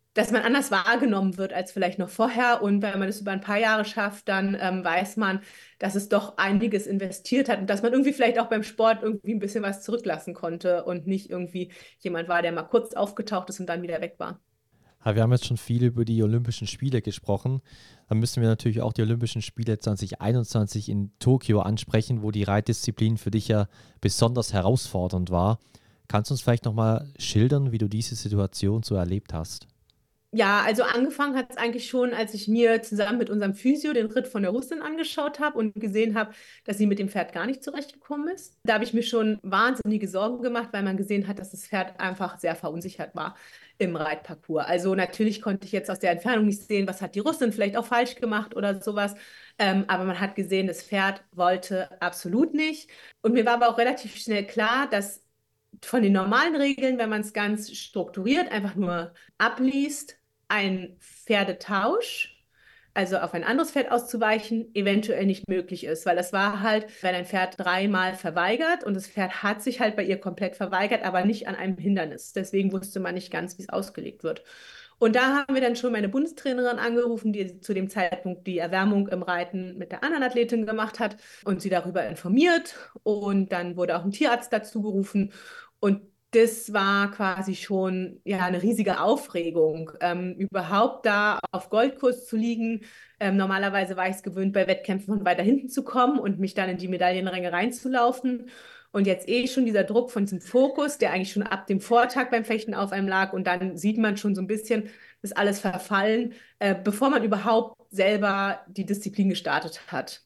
dass man anders wahrgenommen wird als vielleicht noch vorher. Und wenn man das über ein paar Jahre schafft, dann weiß man, dass es doch einiges investiert hat und dass man irgendwie vielleicht auch beim Sport irgendwie ein bisschen was zurücklassen konnte und nicht irgendwie jemand war, der mal kurz aufgetaucht ist und dann wieder weg war. Aber wir haben jetzt schon viel über die Olympischen Spiele gesprochen. Dann müssen wir natürlich auch die Olympischen Spiele 2021 in Tokio ansprechen, wo die Reitdisziplin für dich ja besonders herausfordernd war. Kannst du uns vielleicht nochmal schildern, wie du diese Situation so erlebt hast? Ja, also angefangen hat es eigentlich schon, als ich mir zusammen mit unserem Physio den Ritt von der Russin angeschaut habe und gesehen habe, dass sie mit dem Pferd gar nicht zurechtgekommen ist. Da habe ich mir schon wahnsinnige Sorgen gemacht, weil man gesehen hat, dass das Pferd einfach sehr verunsichert war im Reitparcours. Also natürlich konnte ich jetzt aus der Entfernung nicht sehen, was hat die Russin vielleicht auch falsch gemacht oder sowas. Aber man hat gesehen, das Pferd wollte absolut nicht. Und mir war aber auch relativ schnell klar, dass von den normalen Regeln, wenn man es ganz strukturiert einfach nur abliest, ein Pferdetausch, also auf ein anderes Pferd auszuweichen, eventuell nicht möglich ist, weil das war halt, wenn ein Pferd dreimal verweigert und das Pferd hat sich halt bei ihr komplett verweigert, aber nicht an einem Hindernis. Deswegen wusste man nicht ganz, wie es ausgelegt wird. Und da haben wir dann schon meine Bundestrainerin angerufen, die zu dem Zeitpunkt die Erwärmung im Reiten mit der anderen Athletin gemacht hat und sie darüber informiert. Und dann wurde auch ein Tierarzt dazu gerufen. Und das war quasi schon ja eine riesige Aufregung, überhaupt da auf Goldkurs zu liegen. Normalerweise war ich es gewöhnt, bei Wettkämpfen von weiter hinten zu kommen und mich dann in die Medaillenränge reinzulaufen. Und jetzt schon dieser Druck von diesem Fokus, der eigentlich schon ab dem Vortag beim Fechten auf einem lag. Und dann sieht man schon so ein bisschen, das alles verfallen, bevor man überhaupt selber die Disziplin gestartet hat.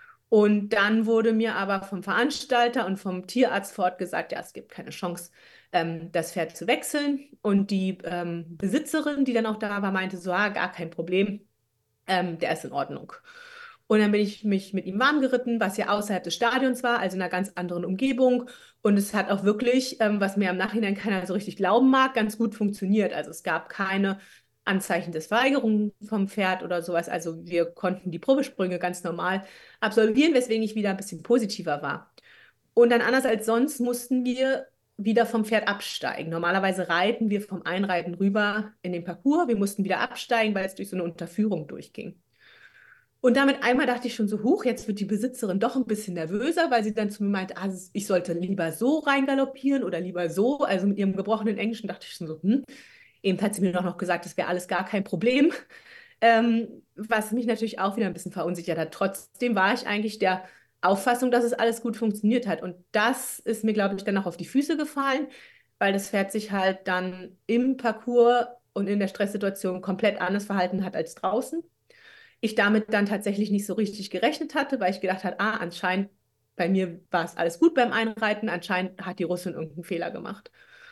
Und dann wurde mir aber vom Veranstalter und vom Tierarzt vor Ort gesagt, ja, es gibt keine Chance, das Pferd zu wechseln. Und die Besitzerin, die dann auch da war, meinte so, ah, gar kein Problem, der ist in Ordnung. Und dann bin ich mich mit ihm warm geritten, was ja außerhalb des Stadions war, also in einer ganz anderen Umgebung. Und es hat auch wirklich, was mir im Nachhinein keiner so richtig glauben mag, ganz gut funktioniert. Also es gab keine Anzeichen des Weigerung vom Pferd oder sowas. Also wir konnten die Probesprünge ganz normal absolvieren, weswegen ich wieder ein bisschen positiver war. Und dann anders als sonst mussten wir wieder vom Pferd absteigen. Normalerweise reiten wir vom Einreiten rüber in den Parcours. Wir mussten wieder absteigen, weil es durch so eine Unterführung durchging. Und damit einmal dachte ich schon so, huch, jetzt wird die Besitzerin doch ein bisschen nervöser, weil sie dann zu mir meinte, ah, ich sollte lieber so reingaloppieren oder lieber so. Also mit ihrem gebrochenen Englischen dachte ich schon so, hm. Eben hat sie mir noch gesagt, das wäre alles gar kein Problem, was mich natürlich auch wieder ein bisschen verunsichert hat. Trotzdem war ich eigentlich der Auffassung, dass es alles gut funktioniert hat. Und das ist mir, glaube ich, dann auch auf die Füße gefallen, weil das Pferd sich halt dann im Parcours und in der Stresssituation komplett anders verhalten hat als draußen. Ich damit dann tatsächlich nicht so richtig gerechnet hatte, weil ich gedacht habe, ah, anscheinend bei mir war es alles gut beim Einreiten, anscheinend hat die Russin irgendeinen Fehler gemacht.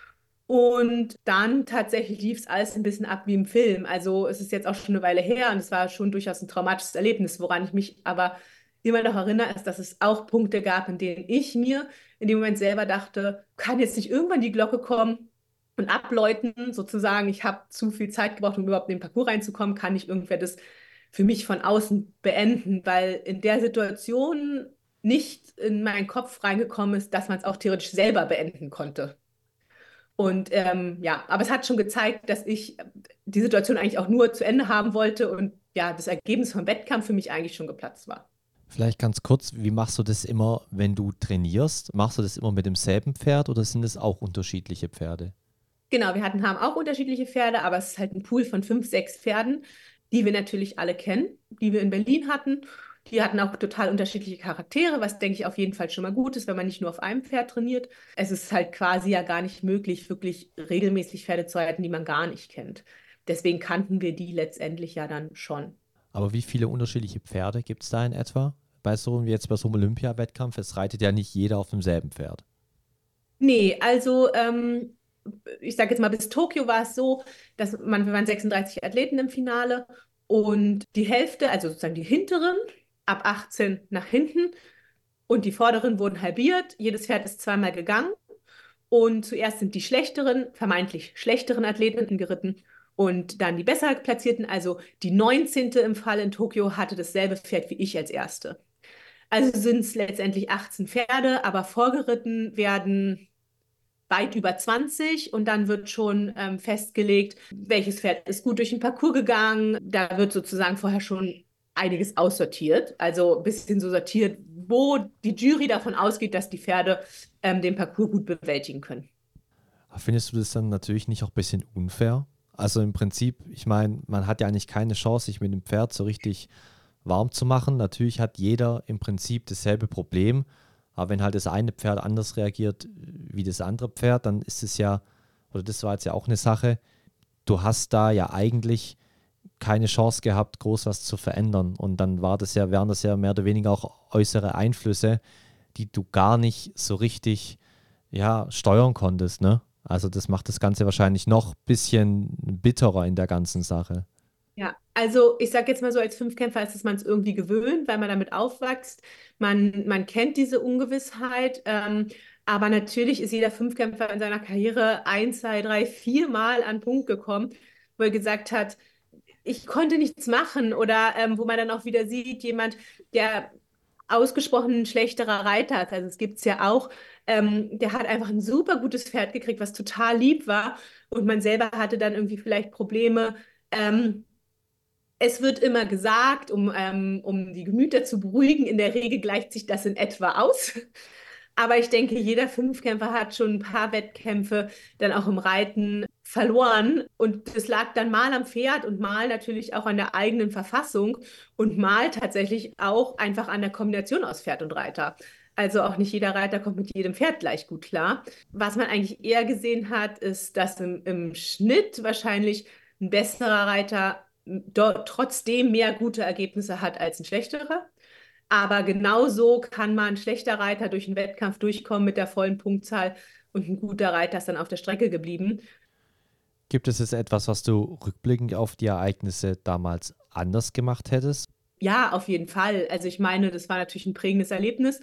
Und dann tatsächlich lief es alles ein bisschen ab wie im Film. Also es ist jetzt auch schon eine Weile her und es war schon durchaus ein traumatisches Erlebnis, woran ich mich aber immer noch erinnere, ist, dass es auch Punkte gab, in denen ich mir in dem Moment selber dachte, kann jetzt nicht irgendwann die Glocke kommen und abläuten, sozusagen, ich habe zu viel Zeit gebraucht, um überhaupt in den Parcours reinzukommen, kann nicht irgendwer das für mich von außen beenden, weil in der Situation nicht in meinen Kopf reingekommen ist, dass man es auch theoretisch selber beenden konnte. Und ja, aber es hat schon gezeigt, dass ich die Situation eigentlich auch nur zu Ende haben wollte und ja, das Ergebnis vom Wettkampf für mich eigentlich schon geplatzt war. Vielleicht ganz kurz, wie machst du das immer, wenn du trainierst? Machst du das immer mit demselben Pferd oder sind es auch unterschiedliche Pferde? Genau, haben auch unterschiedliche Pferde, aber es ist halt ein Pool von 5, 6 Pferden, die wir natürlich alle kennen, die wir in Berlin hatten. Die hatten auch total unterschiedliche Charaktere, was denke ich auf jeden Fall schon mal gut ist, wenn man nicht nur auf einem Pferd trainiert. Es ist halt quasi ja gar nicht möglich, wirklich regelmäßig Pferde zu reiten, die man gar nicht kennt. Deswegen kannten wir die letztendlich ja dann schon. Aber wie viele unterschiedliche Pferde gibt es da in etwa? Bei so wie jetzt bei so einem Olympia-Wettkampf, es reitet ja nicht jeder auf demselben Pferd. Nee, also ich sage jetzt mal, bis Tokio war es so, wir waren 36 Athleten im Finale und die Hälfte, also sozusagen die hinteren, ab 18 nach hinten und die vorderen wurden halbiert. Jedes Pferd ist zweimal gegangen und zuerst sind die schlechteren, vermeintlich schlechteren Athleten geritten und dann die besser platzierten, also die 19. im Fall in Tokio hatte dasselbe Pferd wie ich als erste. Also sind es letztendlich 18 Pferde, aber vorgeritten werden weit über 20 und dann wird schon festgelegt, welches Pferd ist gut durch den Parcours gegangen. Da wird sozusagen vorher schon einiges aussortiert, also ein bisschen so sortiert, wo die Jury davon ausgeht, dass die Pferde den Parcours gut bewältigen können. Findest du das dann natürlich nicht auch ein bisschen unfair? Also im Prinzip, ich meine, man hat ja eigentlich keine Chance, sich mit dem Pferd so richtig warm zu machen. Natürlich hat jeder im Prinzip dasselbe Problem, aber wenn halt das eine Pferd anders reagiert wie das andere Pferd, dann ist es ja, oder das war jetzt ja auch eine Sache, du hast da ja eigentlich keine Chance gehabt, groß was zu verändern. Und dann wären das ja mehr oder weniger auch äußere Einflüsse, die du gar nicht so richtig steuern konntest, ne? Also das macht das Ganze wahrscheinlich noch ein bisschen bitterer in der ganzen Sache. Ja, also ich sage jetzt mal so, als Fünfkämpfer ist es man es irgendwie gewöhnt, weil man damit aufwächst. Man kennt diese Ungewissheit, aber natürlich ist jeder Fünfkämpfer in seiner Karriere ein, zwei, drei, vier Mal an den Punkt gekommen, wo er gesagt hat, ich konnte nichts machen oder wo man dann auch wieder sieht, jemand, der ausgesprochen ein schlechterer Reiter ist. Also es gibt es ja auch, der hat einfach ein super gutes Pferd gekriegt, was total lieb war und man selber hatte dann irgendwie vielleicht Probleme. Es wird immer gesagt, um die Gemüter zu beruhigen, in der Regel gleicht sich das in etwa aus. Aber ich denke, jeder Fünfkämpfer hat schon ein paar Wettkämpfe dann auch im Reiten verloren. Und das lag dann mal am Pferd und mal natürlich auch an der eigenen Verfassung und mal tatsächlich auch einfach an der Kombination aus Pferd und Reiter. Also auch nicht jeder Reiter kommt mit jedem Pferd gleich gut klar. Was man eigentlich eher gesehen hat, ist, dass im Schnitt wahrscheinlich ein besserer Reiter dort trotzdem mehr gute Ergebnisse hat als ein schlechterer. Aber genauso kann man ein schlechter Reiter durch einen Wettkampf durchkommen mit der vollen Punktzahl und ein guter Reiter ist dann auf der Strecke geblieben. Gibt es jetzt etwas, was du rückblickend auf die Ereignisse damals anders gemacht hättest? Ja, auf jeden Fall. Also ich meine, das war natürlich ein prägendes Erlebnis.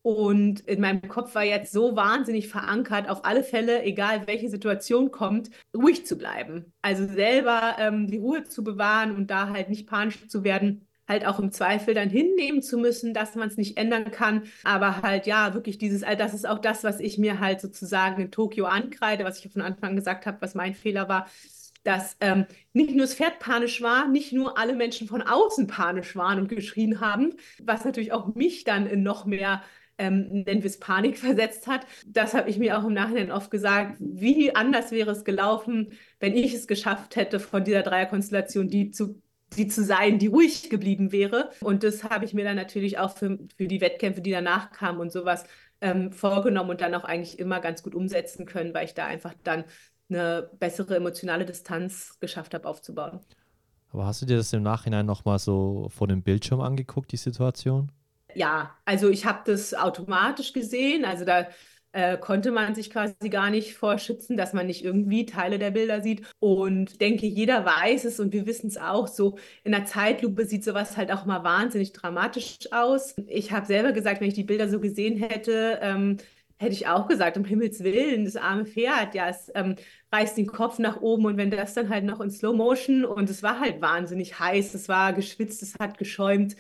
Und in meinem Kopf war jetzt so wahnsinnig verankert, auf alle Fälle, egal welche Situation kommt, ruhig zu bleiben. Also selber die Ruhe zu bewahren und da halt nicht panisch zu werden, halt auch im Zweifel dann hinnehmen zu müssen, dass man es nicht ändern kann. Aber halt ja, wirklich das ist auch das, was ich mir halt sozusagen in Tokio ankreide, was ich von Anfang an gesagt habe, was mein Fehler war, dass nicht nur das Pferd panisch war, nicht nur alle Menschen von außen panisch waren und geschrien haben, was natürlich auch mich dann in noch mehr, nennen wir es Panik versetzt hat. Das habe ich mir auch im Nachhinein oft gesagt, wie anders wäre es gelaufen, wenn ich es geschafft hätte, von dieser Dreierkonstellation die zu sein, die ruhig geblieben wäre. Und das habe ich mir dann natürlich auch für die Wettkämpfe, die danach kamen und sowas, vorgenommen und dann auch eigentlich immer ganz gut umsetzen können, weil ich da einfach dann eine bessere emotionale Distanz geschafft habe aufzubauen. Aber hast du dir das im Nachhinein nochmal so vor dem Bildschirm angeguckt, die Situation? Ja, also ich habe das automatisch gesehen. Also da konnte man sich quasi gar nicht vorschützen, dass man nicht irgendwie Teile der Bilder sieht. Und denke, jeder weiß es und wir wissen es auch. So in der Zeitlupe sieht sowas halt auch mal wahnsinnig dramatisch aus. Ich habe selber gesagt, wenn ich die Bilder so gesehen hätte, hätte ich auch gesagt, um Himmels Willen, das arme Pferd, ja, es reißt den Kopf nach oben und wenn das dann halt noch in Slow Motion und es war halt wahnsinnig heiß, es war geschwitzt, es hat geschäumt.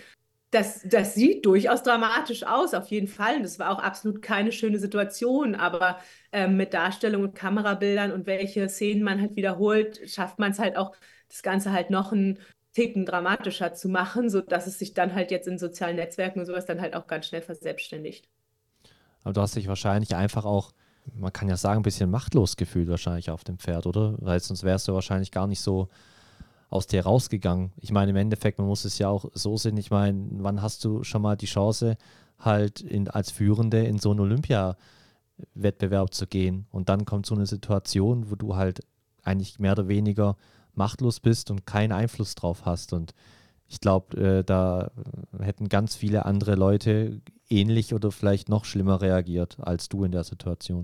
Das sieht durchaus dramatisch aus, auf jeden Fall. Und das war auch absolut keine schöne Situation. Aber mit Darstellung und Kamerabildern und welche Szenen man halt wiederholt, schafft man es halt auch, das Ganze halt noch einen Ticken dramatischer zu machen, sodass es sich dann halt jetzt in sozialen Netzwerken und sowas dann halt auch ganz schnell verselbstständigt. Aber du hast dich wahrscheinlich einfach auch, man kann ja sagen, ein bisschen machtlos gefühlt wahrscheinlich auf dem Pferd, oder? Weil sonst wärst du wahrscheinlich gar nicht so aus dir rausgegangen. Ich meine, im Endeffekt, man muss es ja auch so sehen, ich meine, wann hast du schon mal die Chance, halt als Führende in so einen Olympia-Wettbewerb zu gehen? Und dann kommt so eine Situation, wo du halt eigentlich mehr oder weniger machtlos bist und keinen Einfluss drauf hast. Und ich glaube, da hätten ganz viele andere Leute ähnlich oder vielleicht noch schlimmer reagiert als du in der Situation.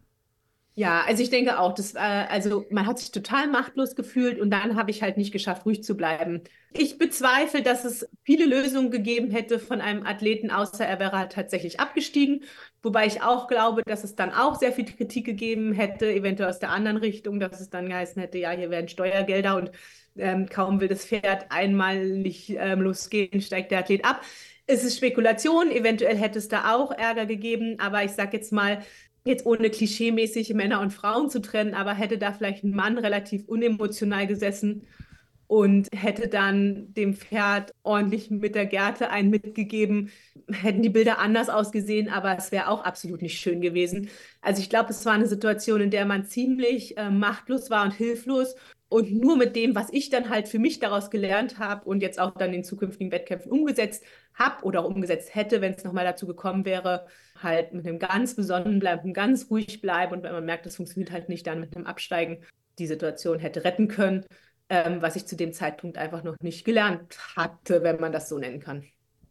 Ja, also ich denke auch, also man hat sich total machtlos gefühlt und dann habe ich halt nicht geschafft, ruhig zu bleiben. Ich bezweifle, dass es viele Lösungen gegeben hätte von einem Athleten, außer er wäre halt tatsächlich abgestiegen. Wobei ich auch glaube, dass es dann auch sehr viel Kritik gegeben hätte, eventuell aus der anderen Richtung, dass es dann geheißen hätte, ja, hier werden Steuergelder und kaum will das Pferd einmalig losgehen, steigt der Athlet ab. Es ist Spekulation, eventuell hätte es da auch Ärger gegeben, aber ich sage jetzt mal, jetzt ohne klischeemäßig Männer und Frauen zu trennen, aber hätte da vielleicht ein Mann relativ unemotional gesessen und hätte dann dem Pferd ordentlich mit der Gerte einen mitgegeben, hätten die Bilder anders ausgesehen, aber es wäre auch absolut nicht schön gewesen. Also ich glaube, es war eine Situation, in der man ziemlich machtlos war und hilflos. Und nur mit dem, was ich dann halt für mich daraus gelernt habe und jetzt auch dann in zukünftigen Wettkämpfen umgesetzt habe oder auch umgesetzt hätte, wenn es nochmal dazu gekommen wäre, halt mit einem ganz besonnen bleiben, ganz ruhig bleiben und wenn man merkt, das funktioniert halt nicht, dann mit einem Absteigen die Situation hätte retten können, was ich zu dem Zeitpunkt einfach noch nicht gelernt hatte, wenn man das so nennen kann.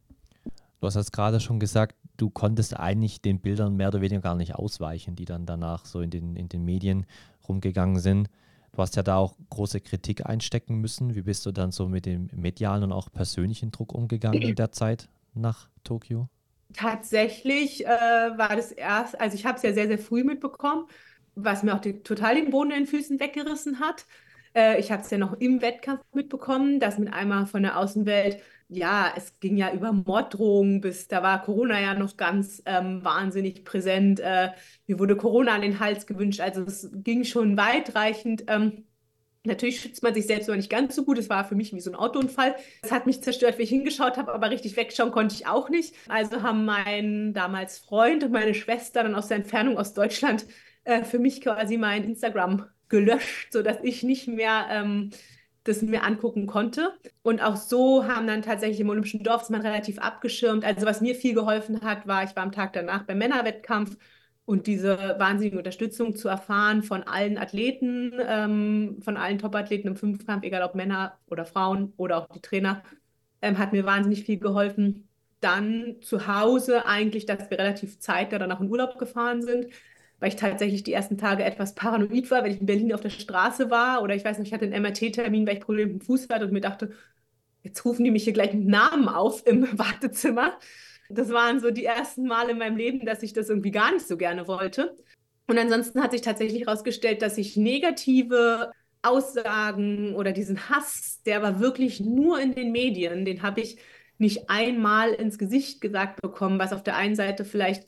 Du hast jetzt gerade schon gesagt, du konntest eigentlich den Bildern mehr oder weniger gar nicht ausweichen, die dann danach so in den Medien rumgegangen sind. Du hast ja da auch große Kritik einstecken müssen. Wie bist du dann so mit dem medialen und auch persönlichen Druck umgegangen in der Zeit nach Tokio? Tatsächlich war das erst, also ich habe es ja sehr, sehr früh mitbekommen, was mir auch total den Boden in den Füßen weggerissen hat. Ich habe es ja noch im Wettkampf mitbekommen, dass mit einmal von der Außenwelt, ja, es ging ja über Morddrohungen bis, da war Corona ja noch ganz wahnsinnig präsent. Mir wurde Corona an den Hals gewünscht, also es ging schon weitreichend. Natürlich schützt man sich selbst aber nicht ganz so gut. Es war für mich wie so ein Autounfall. Es hat mich zerstört, wie ich hingeschaut habe, aber richtig wegschauen konnte ich auch nicht. Also haben mein damals Freund und meine Schwester dann aus der Entfernung aus Deutschland für mich quasi mein Instagram gelöscht, sodass ich nicht mehr das mir angucken konnte. Und auch so haben dann tatsächlich im Olympischen Dorf ist man relativ abgeschirmt. Also was mir viel geholfen hat, war, ich war am Tag danach beim Männerwettkampf und diese wahnsinnige Unterstützung zu erfahren von allen Athleten, von allen Top-Athleten im Fünfkampf, egal ob Männer oder Frauen oder auch die Trainer, hat mir wahnsinnig viel geholfen. Dann zu Hause eigentlich, dass wir relativ zeitnah danach in Urlaub gefahren sind, weil ich tatsächlich die ersten Tage etwas paranoid war, wenn ich in Berlin auf der Straße war oder ich weiß nicht, ich hatte einen MRT-Termin, weil ich Probleme mit dem Fuß hatte und mir dachte, jetzt rufen die mich hier gleich mit Namen auf im Wartezimmer. Das waren so die ersten Male in meinem Leben, dass ich das irgendwie gar nicht so gerne wollte. Und ansonsten hat sich tatsächlich herausgestellt, dass ich negative Aussagen oder diesen Hass, der war wirklich nur in den Medien, den habe ich nicht einmal ins Gesicht gesagt bekommen, was auf der einen Seite vielleicht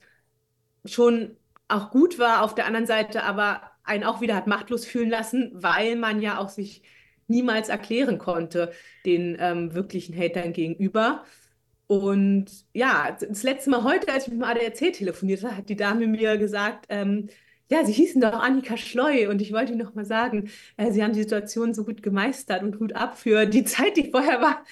schon auch gut war, auf der anderen Seite aber einen auch wieder hat machtlos fühlen lassen, weil man ja auch sich niemals erklären konnte den wirklichen Hatern gegenüber. Und ja, das letzte Mal heute, als ich mit dem ADAC telefonierte, hat die Dame mir gesagt, ja, Sie hießen doch Annika Schleu und ich wollte Ihnen noch mal sagen, Sie haben die Situation so gut gemeistert und Hut ab für die Zeit, die vorher war.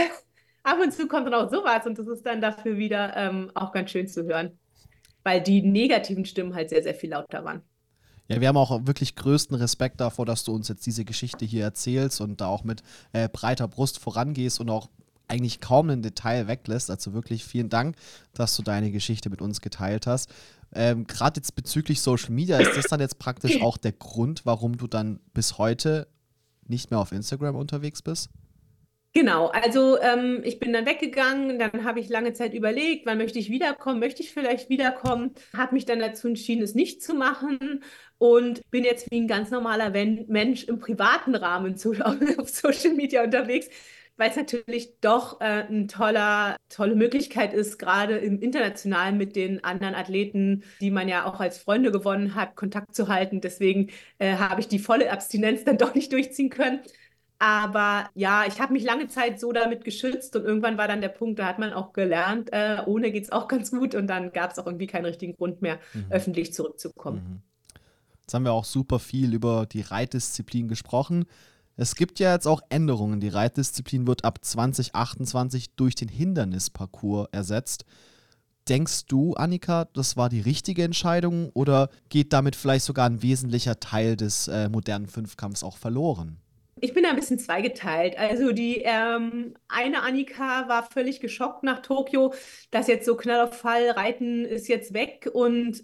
Ab und zu kommt dann auch sowas und das ist dann dafür wieder auch ganz schön zu hören, weil die negativen Stimmen halt sehr, sehr viel lauter waren. Ja, wir haben auch wirklich größten Respekt davor, dass du uns jetzt diese Geschichte hier erzählst und da auch mit breiter Brust vorangehst und auch eigentlich kaum ein Detail weglässt. Also wirklich vielen Dank, dass du deine Geschichte mit uns geteilt hast. Gerade jetzt bezüglich Social Media, ist das dann jetzt praktisch auch der Grund, warum du dann bis heute nicht mehr auf Instagram unterwegs bist? Genau, also ich bin dann weggegangen, dann habe ich lange Zeit überlegt, wann möchte ich wiederkommen, möchte ich vielleicht wiederkommen, habe mich dann dazu entschieden, es nicht zu machen und bin jetzt wie ein ganz normaler Mensch im privaten Rahmen auf Social Media unterwegs, weil es natürlich doch eine tolle Möglichkeit ist, gerade im Internationalen mit den anderen Athleten, die man ja auch als Freunde gewonnen hat, Kontakt zu halten. Deswegen habe ich die volle Abstinenz dann doch nicht durchziehen können. Aber ja, ich habe mich lange Zeit so damit geschützt und irgendwann war dann der Punkt, da hat man auch gelernt, ohne geht es auch ganz gut und dann gab es auch irgendwie keinen richtigen Grund mehr, öffentlich zurückzukommen. Jetzt haben wir auch super viel über die Reitdisziplin gesprochen. Es gibt ja jetzt auch Änderungen. Die Reitdisziplin wird ab 2028 durch den Hindernisparcours ersetzt. Denkst du, Annika, das war die richtige Entscheidung oder geht damit vielleicht sogar ein wesentlicher Teil des modernen Fünfkampfs auch verloren? Ich bin da ein bisschen zweigeteilt. Also die eine Annika war völlig geschockt nach Tokio, dass jetzt so Knall auf Fall, Reiten ist jetzt weg und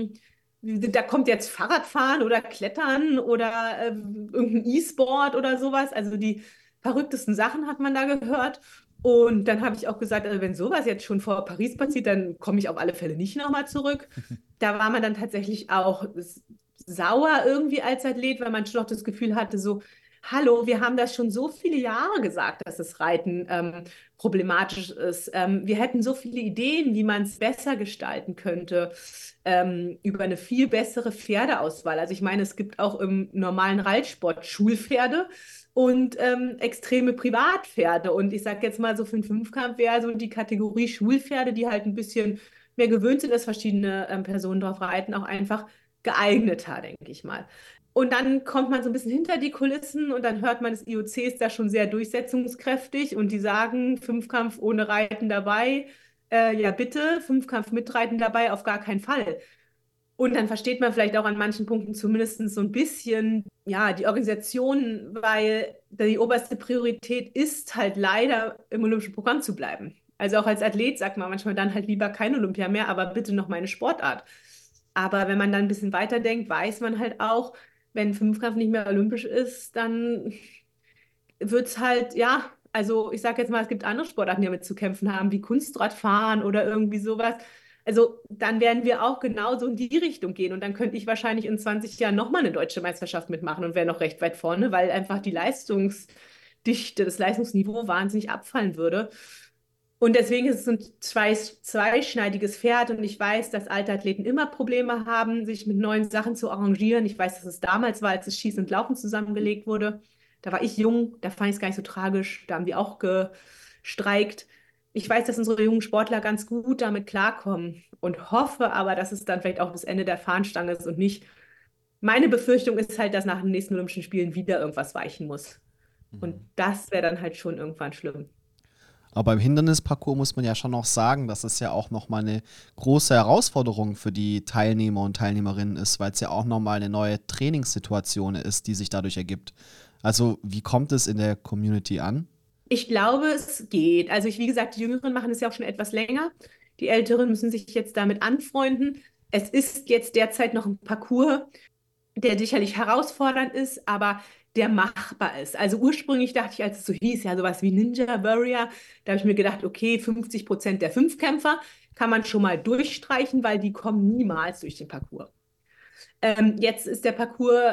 da kommt jetzt Fahrradfahren oder Klettern oder irgendein E-Sport oder sowas. Also die verrücktesten Sachen hat man da gehört. Und dann habe ich auch gesagt, also wenn sowas jetzt schon vor Paris passiert, dann komme ich auf alle Fälle nicht nochmal zurück. Da war man dann tatsächlich auch sauer irgendwie als Athlet, weil man schon noch das Gefühl hatte, so, Hallo, wir haben das schon so viele Jahre gesagt, dass das Reiten problematisch ist. Wir hätten so viele Ideen, wie man es besser gestalten könnte, über eine viel bessere Pferdeauswahl. Also ich meine, es gibt auch im normalen Reitsport Schulpferde und extreme Privatpferde. Und ich sage jetzt mal so, für den Fünfkampf wäre so die Kategorie Schulpferde, die halt ein bisschen mehr gewöhnt sind, dass verschiedene Personen drauf reiten, auch einfach geeigneter, denke ich mal. Und dann kommt man so ein bisschen hinter die Kulissen und dann hört man, das IOC ist da schon sehr durchsetzungskräftig und die sagen, Fünfkampf ohne Reiten dabei, ja bitte, Fünfkampf mit Reiten dabei, auf gar keinen Fall. Und dann versteht man vielleicht auch an manchen Punkten zumindest so ein bisschen, ja, die Organisation, weil die oberste Priorität ist halt leider im olympischen Programm zu bleiben. Also auch als Athlet sagt man manchmal dann halt lieber kein Olympia mehr, aber bitte noch meine Sportart. Aber wenn man dann ein bisschen weiterdenkt, weiß man halt auch, wenn Fünfkampf nicht mehr olympisch ist, dann wird es halt, ja, also ich sage jetzt mal, es gibt andere Sportarten, die damit zu kämpfen haben, wie Kunstradfahren oder irgendwie sowas. Also dann werden wir auch genauso in die Richtung gehen. Und dann könnte ich wahrscheinlich in 20 Jahren nochmal eine deutsche Meisterschaft mitmachen und wäre noch recht weit vorne, weil einfach die Leistungsdichte, das Leistungsniveau wahnsinnig abfallen würde. Und deswegen ist es ein zweischneidiges Pferd und ich weiß, dass alte Athleten immer Probleme haben, sich mit neuen Sachen zu arrangieren. Ich weiß, dass es damals war, als das Schießen und Laufen zusammengelegt wurde. Da war ich jung, da fand ich es gar nicht so tragisch. Da haben wir auch gestreikt. Ich weiß, dass unsere jungen Sportler ganz gut damit klarkommen und hoffe aber, dass es dann vielleicht auch bis Ende der Fahnenstange ist und nicht. Meine Befürchtung ist halt, dass nach den nächsten Olympischen Spielen wieder irgendwas weichen muss. Und das wäre dann halt schon irgendwann schlimm. Aber beim Hindernisparcours muss man ja schon noch sagen, dass es ja auch nochmal eine große Herausforderung für die Teilnehmer und Teilnehmerinnen ist, weil es ja auch nochmal eine neue Trainingssituation ist, die sich dadurch ergibt. Also wie kommt es in der Community an? Ich glaube, es geht. Also wie gesagt, die Jüngeren machen es ja auch schon etwas länger. Die Älteren müssen sich jetzt damit anfreunden. Es ist jetzt derzeit noch ein Parcours, der sicherlich herausfordernd ist, aber der machbar ist. Also ursprünglich dachte ich, als es so hieß, ja, sowas wie Ninja Warrior, da habe ich mir gedacht, okay, 50% der Fünfkämpfer kann man schon mal durchstreichen, weil die kommen niemals durch den Parcours. Jetzt ist der Parcours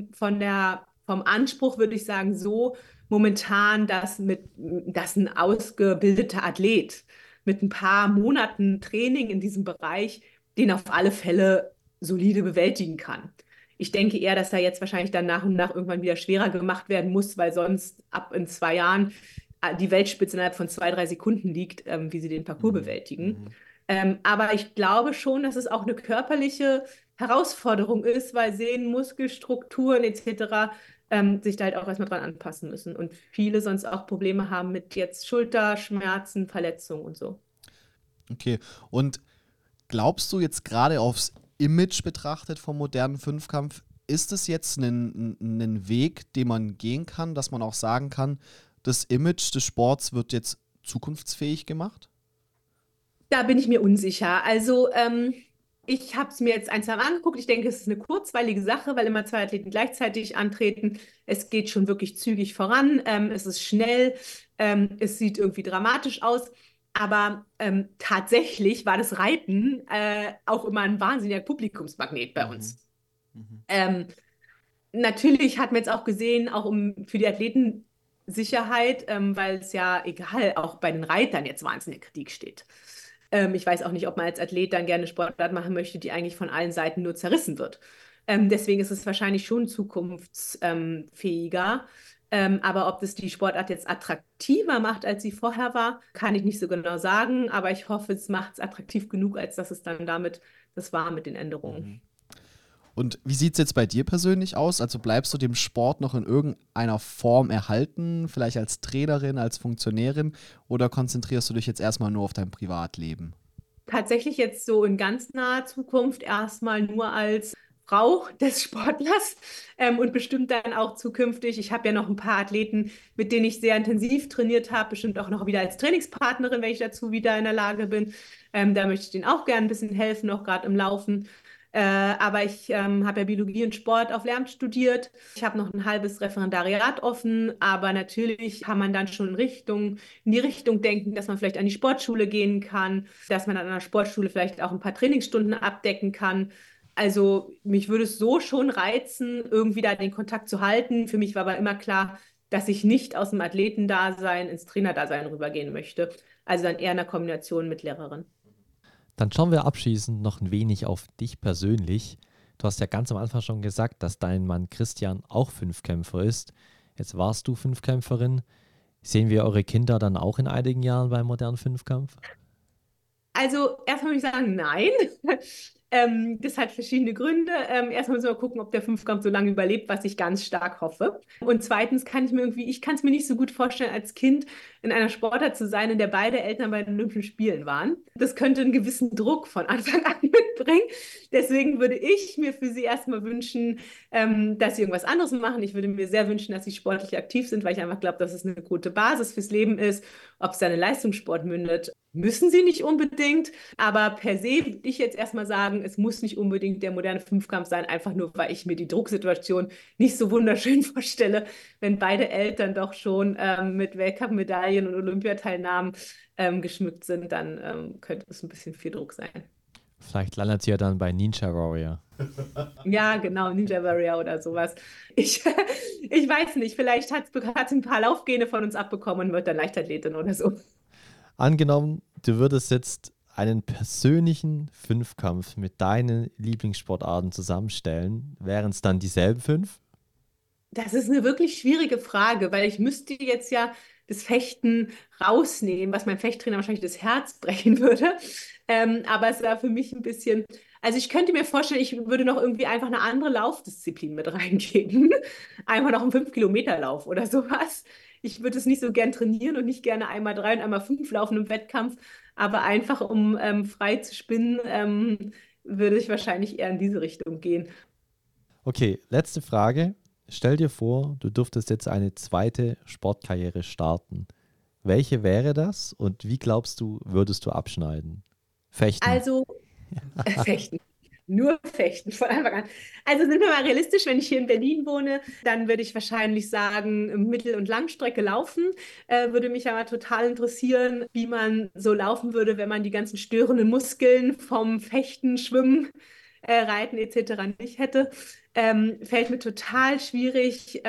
vom Anspruch, würde ich sagen, so momentan, dass ein ausgebildeter Athlet mit ein paar Monaten Training in diesem Bereich den auf alle Fälle solide bewältigen kann. Ich denke eher, dass da jetzt wahrscheinlich dann nach und nach irgendwann wieder schwerer gemacht werden muss, weil sonst ab in 2 Jahren die Weltspitze innerhalb von 2, 3 Sekunden liegt, wie sie den Parcours bewältigen. Aber ich glaube schon, dass es auch eine körperliche Herausforderung ist, weil Sehnen, Muskelstrukturen etc. Sich da halt auch erstmal dran anpassen müssen. Und viele sonst auch Probleme haben mit jetzt Schulterschmerzen, Verletzungen und so. Okay, und glaubst du jetzt gerade aufs Image betrachtet vom modernen Fünfkampf, ist es jetzt ein Weg, den man gehen kann, dass man auch sagen kann, das Image des Sports wird jetzt zukunftsfähig gemacht? Da bin ich mir unsicher. Also ich habe es mir jetzt einsam angeguckt. Ich denke, es ist eine kurzweilige Sache, weil immer 2 Athleten gleichzeitig antreten. Es geht schon wirklich zügig voran. Es ist schnell. Es sieht irgendwie dramatisch aus. Aber tatsächlich war das Reiten auch immer ein wahnsinniger Publikumsmagnet bei uns. Ähm, Natürlich hat man jetzt auch gesehen, auch für die Athletensicherheit, weil es ja egal, auch bei den Reitern jetzt wahnsinnig Kritik steht. Ich weiß auch nicht, ob man als Athlet dann gerne Sportart machen möchte, die eigentlich von allen Seiten nur zerrissen wird. Deswegen ist es wahrscheinlich schon zukunftsfähiger. Aber ob das die Sportart jetzt attraktiver macht, als sie vorher war, kann ich nicht so genau sagen. Aber ich hoffe, es macht es attraktiv genug, als dass es dann damit das war mit den Änderungen. Und wie sieht es jetzt bei dir persönlich aus? Also bleibst du dem Sport noch in irgendeiner Form erhalten, vielleicht als Trainerin, als Funktionärin, oder konzentrierst du dich jetzt erstmal nur auf dein Privatleben? Tatsächlich jetzt so in ganz naher Zukunft erstmal nur als Frau des Sportlers und bestimmt dann auch zukünftig. Ich habe ja noch ein paar Athleten, mit denen ich sehr intensiv trainiert habe, bestimmt auch noch wieder als Trainingspartnerin, wenn ich dazu wieder in der Lage bin. Da möchte ich denen auch gerne ein bisschen helfen, auch gerade im Laufen. Aber ich habe ja Biologie und Sport auf Lehramt studiert. Ich habe noch ein halbes Referendariat offen, aber natürlich kann man dann schon in die Richtung denken, dass man vielleicht an die Sportschule gehen kann, dass man an einer Sportschule vielleicht auch ein paar Trainingsstunden abdecken kann. Also mich würde es so schon reizen, irgendwie da den Kontakt zu halten. Für mich war aber immer klar, dass ich nicht aus dem Athletendasein ins Trainerdasein rübergehen möchte. Also dann eher in einer Kombination mit Lehrerin. Dann schauen wir abschließend noch ein wenig auf dich persönlich. Du hast ja ganz am Anfang schon gesagt, dass dein Mann Christian auch Fünfkämpfer ist. Jetzt warst du Fünfkämpferin. Sehen wir eure Kinder dann auch in einigen Jahren beim modernen Fünfkampf? Also erstmal würde ich sagen, nein. Das hat verschiedene Gründe. Erstmal müssen wir gucken, ob der Fünfkampf so lange überlebt, was ich ganz stark hoffe. Und zweitens ich kann es mir nicht so gut vorstellen, als Kind in einer Sportart zu sein, in der beide Eltern bei den Olympischen Spielen waren. Das könnte einen gewissen Druck von Anfang an mitbringen. Deswegen würde ich mir für sie erstmal wünschen, dass sie irgendwas anderes machen. Ich würde mir sehr wünschen, dass sie sportlich aktiv sind, weil ich einfach glaube, dass es eine gute Basis fürs Leben ist. Ob es dann in Leistungssport mündet, müssen sie nicht unbedingt. Aber per se würde ich jetzt erstmal sagen, es muss nicht unbedingt der moderne Fünfkampf sein, einfach nur, weil ich mir die Drucksituation nicht so wunderschön vorstelle, wenn beide Eltern doch schon mit Weltcup-Medaillen und Olympiateilnahmen geschmückt sind, dann könnte es ein bisschen viel Druck sein. Vielleicht landet sie ja dann bei Ninja Warrior. Ja, genau, Ninja Warrior oder sowas. Ich, ich weiß nicht, vielleicht hat sie ein paar Laufgene von uns abbekommen und wird dann Leichtathletin oder so. Angenommen, du würdest jetzt einen persönlichen Fünfkampf mit deinen Lieblingssportarten zusammenstellen, wären es dann dieselben 5? Das ist eine wirklich schwierige Frage, weil ich müsste jetzt ja das Fechten rausnehmen, was meinem Fechttrainer wahrscheinlich das Herz brechen würde. Aber es war für mich ein bisschen, also ich könnte mir vorstellen, ich würde noch irgendwie einfach eine andere Laufdisziplin mit reingeben. Einfach noch einen 5-Kilometer-Lauf oder sowas. Ich würde es nicht so gern trainieren und nicht gerne einmal 3 und einmal 5 laufen im Wettkampf, aber einfach um frei zu spinnen, würde ich wahrscheinlich eher in diese Richtung gehen. Okay, letzte Frage. Stell dir vor, du dürftest jetzt eine zweite Sportkarriere starten. Welche wäre das und wie glaubst du, würdest du abschneiden? Fechten. Also Fechten. Nur Fechten von Anfang an. Also sind wir mal realistisch, wenn ich hier in Berlin wohne, dann würde ich wahrscheinlich sagen, Mittel- und Langstrecke laufen. Würde mich aber total interessieren, wie man so laufen würde, wenn man die ganzen störenden Muskeln vom Fechten, Schwimmen, Reiten etc. nicht hätte. Fällt mir total schwierig,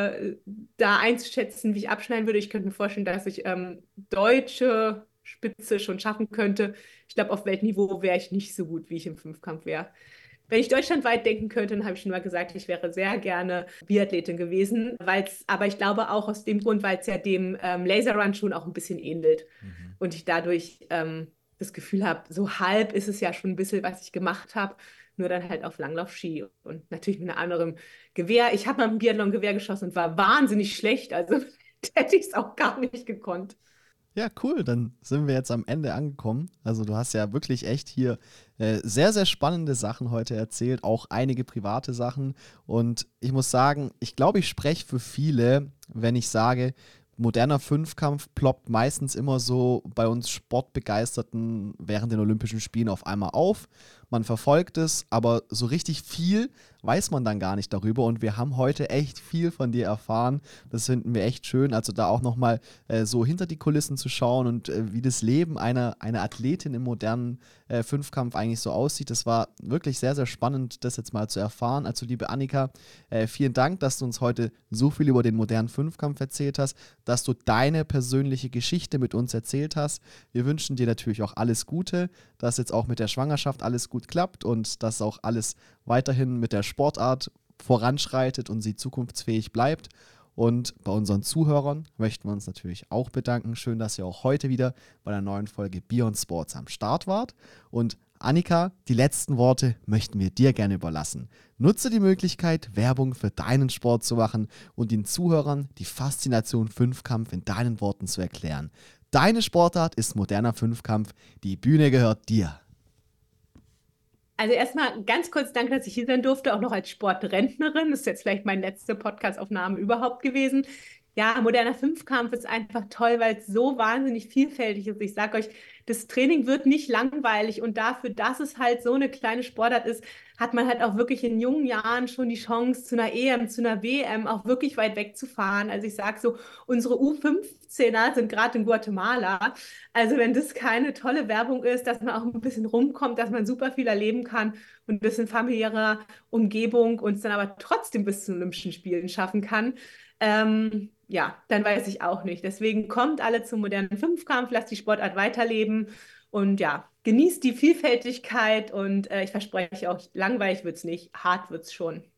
da einzuschätzen, wie ich abschneiden würde. Ich könnte mir vorstellen, dass ich deutsche Spitze schon schaffen könnte. Ich glaube, auf Weltniveau wäre ich nicht so gut, wie ich im Fünfkampf wäre. Wenn ich deutschlandweit denken könnte, dann habe ich schon mal gesagt, ich wäre sehr gerne Biathletin gewesen, aber ich glaube auch aus dem Grund, weil es ja dem Laserrun schon auch ein bisschen ähnelt und ich dadurch das Gefühl habe, so halb ist es ja schon ein bisschen, was ich gemacht habe, nur dann halt auf Langlaufski und natürlich mit einem anderen Gewehr. Ich habe mal ein Biathlon-Gewehr geschossen und war wahnsinnig schlecht, also hätte ich es auch gar nicht gekonnt. Ja, cool. Dann sind wir jetzt am Ende angekommen. Also du hast ja wirklich echt hier sehr, sehr spannende Sachen heute erzählt, auch einige private Sachen. Und ich muss sagen, ich glaube, ich spreche für viele, wenn ich sage, moderner Fünfkampf ploppt meistens immer so bei uns Sportbegeisterten während den Olympischen Spielen auf einmal auf. Man verfolgt es, aber so richtig viel weiß man dann gar nicht darüber. Und wir haben heute echt viel von dir erfahren. Das finden wir echt schön. Also da auch nochmal so hinter die Kulissen zu schauen und wie das Leben einer Athletin im modernen Fünfkampf eigentlich so aussieht. Das war wirklich sehr, sehr spannend, das jetzt mal zu erfahren. Also liebe Annika, vielen Dank, dass du uns heute so viel über den modernen Fünfkampf erzählt hast, dass du deine persönliche Geschichte mit uns erzählt hast. Wir wünschen dir natürlich auch alles Gute, dass jetzt auch mit der Schwangerschaft alles gut klappt und dass auch alles weiterhin mit der Sportart voranschreitet und sie zukunftsfähig bleibt. Und bei unseren Zuhörern möchten wir uns natürlich auch bedanken. Schön, dass ihr auch heute wieder bei einer neuen Folge Beyond Sports am Start wart. Und Annika, die letzten Worte möchten wir dir gerne überlassen. Nutze die Möglichkeit, Werbung für deinen Sport zu machen und den Zuhörern die Faszination Fünfkampf in deinen Worten zu erklären. Deine Sportart ist moderner Fünfkampf. Die Bühne gehört dir. Also erstmal ganz kurz danke, dass ich hier sein durfte, auch noch als Sportrentnerin. Das ist jetzt vielleicht meine letzte Podcast-Aufnahme überhaupt gewesen. Ja, moderner Fünfkampf ist einfach toll, weil es so wahnsinnig vielfältig ist. Ich sage euch, das Training wird nicht langweilig und dafür, dass es halt so eine kleine Sportart ist, hat man halt auch wirklich in jungen Jahren schon die Chance, zu einer EM, zu einer WM auch wirklich weit weg zu fahren. Also ich sage so, unsere U15er sind gerade in Guatemala. Also wenn das keine tolle Werbung ist, dass man auch ein bisschen rumkommt, dass man super viel erleben kann und das in familiärer Umgebung und es dann aber trotzdem bis zu Olympischen Spielen schaffen kann, ja, dann weiß ich auch nicht. Deswegen kommt alle zum modernen Fünfkampf, lasst die Sportart weiterleben und ja, genießt die Vielfältigkeit und ich verspreche auch, langweilig wird es nicht, hart wird es schon.